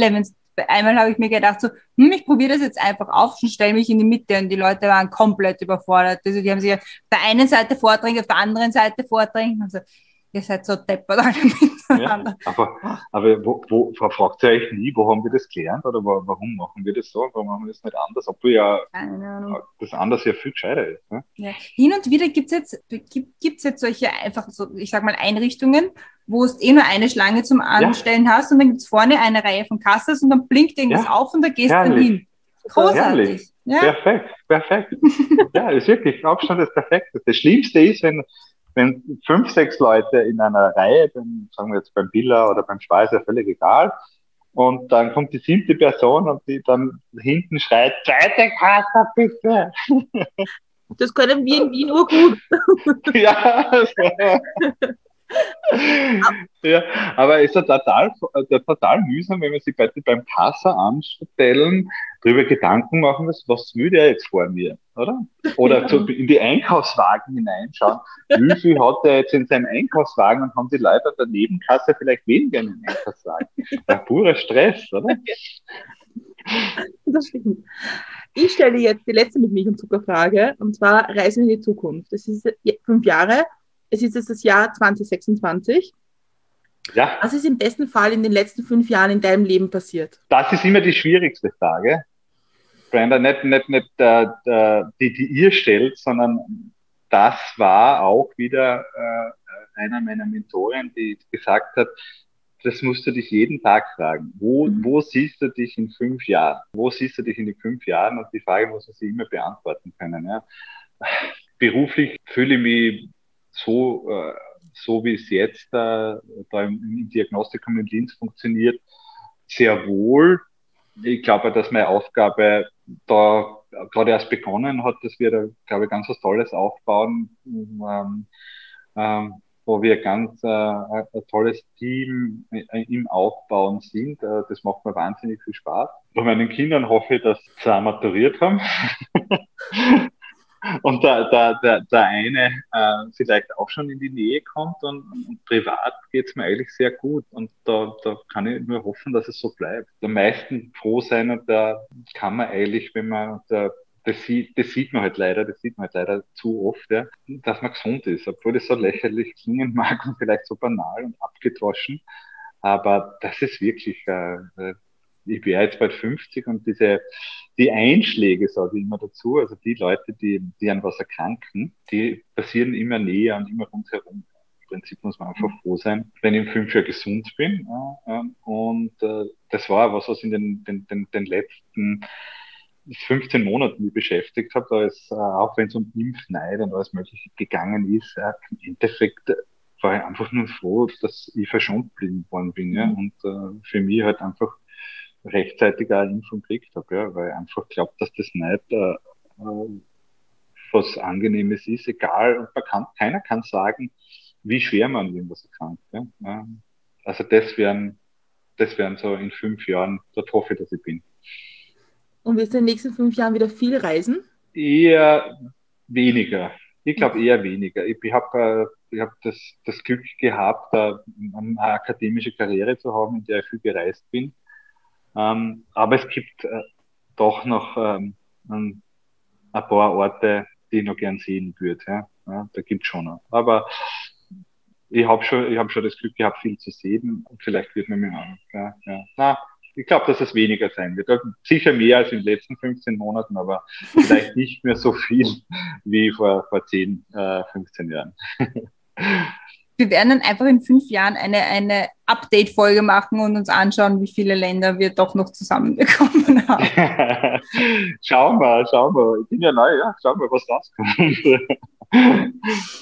einmal habe ich mir gedacht, so, ich probiere das jetzt einfach auf und stelle mich in die Mitte und die Leute waren komplett überfordert. Also die haben sich auf der einen Seite vordrängt, auf der anderen Seite vordrängt. Also, ihr seid so deppert alle miteinander. Ja, aber fragt ihr euch nie, wo haben wir das gelernt oder warum machen wir das so? Warum machen wir das nicht anders? Obwohl ja das anders ja viel gescheiter ist. Ne? Ja. Hin und wieder gibt's jetzt solche einfach so, ich sag mal, Einrichtungen, wo es nur eine Schlange zum Anstellen hast und dann gibt's vorne eine Reihe von Kassas und dann blinkt irgendwas auf und da gehst du hin. Großartig. Ja? Perfekt. Ja, ist wirklich, Abstand ist perfekt. Das Schlimmste ist, wenn 5, 6 Leute in einer Reihe, dann sagen wir jetzt beim Billa oder beim Speiser, völlig egal, und dann kommt die 7. Person und die dann hinten schreit, zweite Karte bitte. Das können wir in Wien urgut. Ja, ja, aber es ist ja total mühsam, wenn man sich beim Kassa anstellen, darüber Gedanken machen muss, was will der jetzt vor mir, oder? Oder in die Einkaufswagen hineinschauen, wie viel hat der jetzt in seinem Einkaufswagen und haben die Leute an der Nebenkasse vielleicht weniger in den Einkaufswagen. Ein purer Stress, oder? Das stimmt. Ich stelle jetzt die letzte mit Milch und Zuckerfrage, und zwar Reisen in die Zukunft. Es ist 5 Jahre. Es ist jetzt das Jahr 2026. Ja. Was ist im besten Fall in den letzten 5 Jahren in deinem Leben passiert? Das ist immer die schwierigste Frage. Brenda, nicht die ihr stellt, sondern das war auch wieder einer meiner Mentoren, die gesagt hat, das musst du dich jeden Tag fragen. Wo siehst du dich in 5 Jahren? Wo siehst du dich in den 5 Jahren? Und die Frage muss man sich immer beantworten können. Ja. Beruflich fühle ich mich so wie es jetzt da im Diagnostikum in Linz funktioniert, sehr wohl. Ich glaube, dass meine Aufgabe da gerade erst begonnen hat, dass wir da, glaube ich, ganz was Tolles aufbauen, wo wir ganz ein tolles Team im Aufbauen sind. Das macht mir wahnsinnig viel Spaß. Bei meinen Kindern hoffe ich, dass sie auch maturiert haben. Und der eine vielleicht auch schon in die Nähe kommt und privat geht's mir eigentlich sehr gut. Und da kann ich nur hoffen, dass es so bleibt. Am meisten froh sein, und da kann man eigentlich, wenn man, das sieht man halt leider zu oft, ja, dass man gesund ist, obwohl das so lächerlich klingen mag und vielleicht so banal und abgedroschen. Aber das ist wirklich, ich bin jetzt bald 50 und die Einschläge, sage ich immer dazu, also die Leute, die an was erkranken, die passieren immer näher und immer rundherum. Im Prinzip muss man einfach froh sein, wenn ich in 5 Jahren gesund bin. Und das war was in den letzten 15 Monaten mich beschäftigt habe, da ist, auch wenn es um Impfneid und alles Mögliche gegangen ist, im Endeffekt war ich einfach nur froh, dass ich verschont worden bin, ja, und für mich halt einfach rechtzeitig eine Impfung gekriegt habe, ja, weil ich einfach glaube, dass das nicht was Angenehmes ist, egal, und keiner kann sagen, wie schwer man an irgendwas erkrankt. Ja. Also das wären so in 5 Jahren, dort hoffe ich, dass ich bin. Und wirst du in den nächsten 5 Jahren wieder viel reisen? Eher weniger. Ich glaube eher weniger. Ich habe das Glück gehabt, eine akademische Karriere zu haben, in der ich viel gereist bin. Aber es gibt doch noch ein paar Orte, die ich noch gern sehen würde. Ja, da gibt's schon noch. Aber ich habe schon das Glück gehabt, viel zu sehen. Und vielleicht wird man mir auch. Ja. Na, ich glaube, dass es weniger sein wird. Sicher mehr als in den letzten 15 Monaten, aber vielleicht nicht mehr so viel wie vor 10, 15 Jahren. Wir werden dann einfach in 5 Jahren eine Update-Folge machen und uns anschauen, wie viele Länder wir doch noch zusammenbekommen haben. Schauen wir. Ich bin ja neu, ja. Schauen wir, was rauskommt.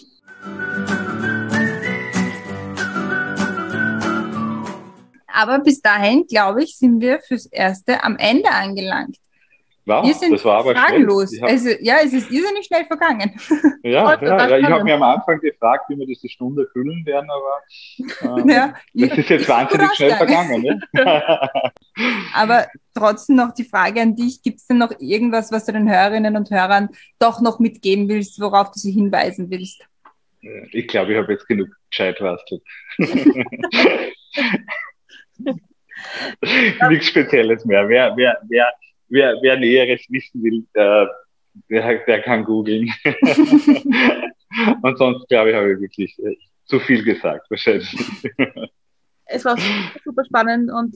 Aber bis dahin, glaube ich, sind wir fürs Erste am Ende angelangt. Wow, wir sind das war aber fragenlos. Es ist irrsinnig schnell vergangen. Ja, ich habe mir am Anfang gefragt, wie wir diese Stunde füllen werden, aber das ist jetzt wahnsinnig schnell vergangen. Ne? Aber trotzdem noch die Frage an dich, gibt es denn noch irgendwas, was du den Hörerinnen und Hörern doch noch mitgeben willst, worauf du sie hinweisen willst? Ich glaube, ich habe jetzt genug gescheit was. Nichts Spezielles mehr. Wer Näheres wissen will, der kann googeln. Und sonst, glaube ich, habe ich wirklich zu viel gesagt, wahrscheinlich. Es war super spannend und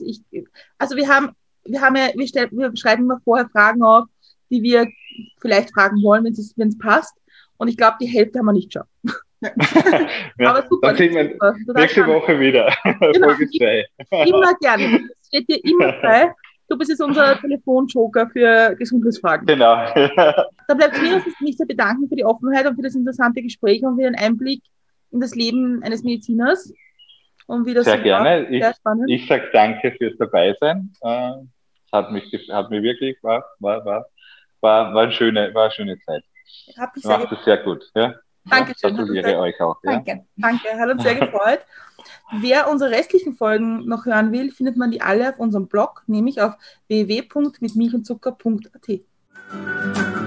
wir schreiben immer vorher Fragen auf, die wir vielleicht fragen wollen, wenn es passt. Und ich glaube, die Hälfte haben wir nicht geschafft. Ja, aber super. Dann sehen wir nächste Woche wieder. Genau, Folge 2. Immer gerne. Es steht dir immer frei. Du bist jetzt unser Telefonjoker für Gesundheitsfragen. Genau. Da bleibt mir mich sehr bedanken für die Offenheit und für das interessante Gespräch und für den Einblick in das Leben eines Mediziners. Und wie das sehr gerne. Sehr spannend. Ich sage danke fürs Dabeisein. Hat mir wirklich, war eine schöne Zeit. Macht es sehr gut. Ja? Dankeschön. Gratuliere euch auch. Danke. Hat uns sehr gefreut. Wer unsere restlichen Folgen noch hören will, findet man die alle auf unserem Blog, nämlich auf www.mitmilchundzucker.at.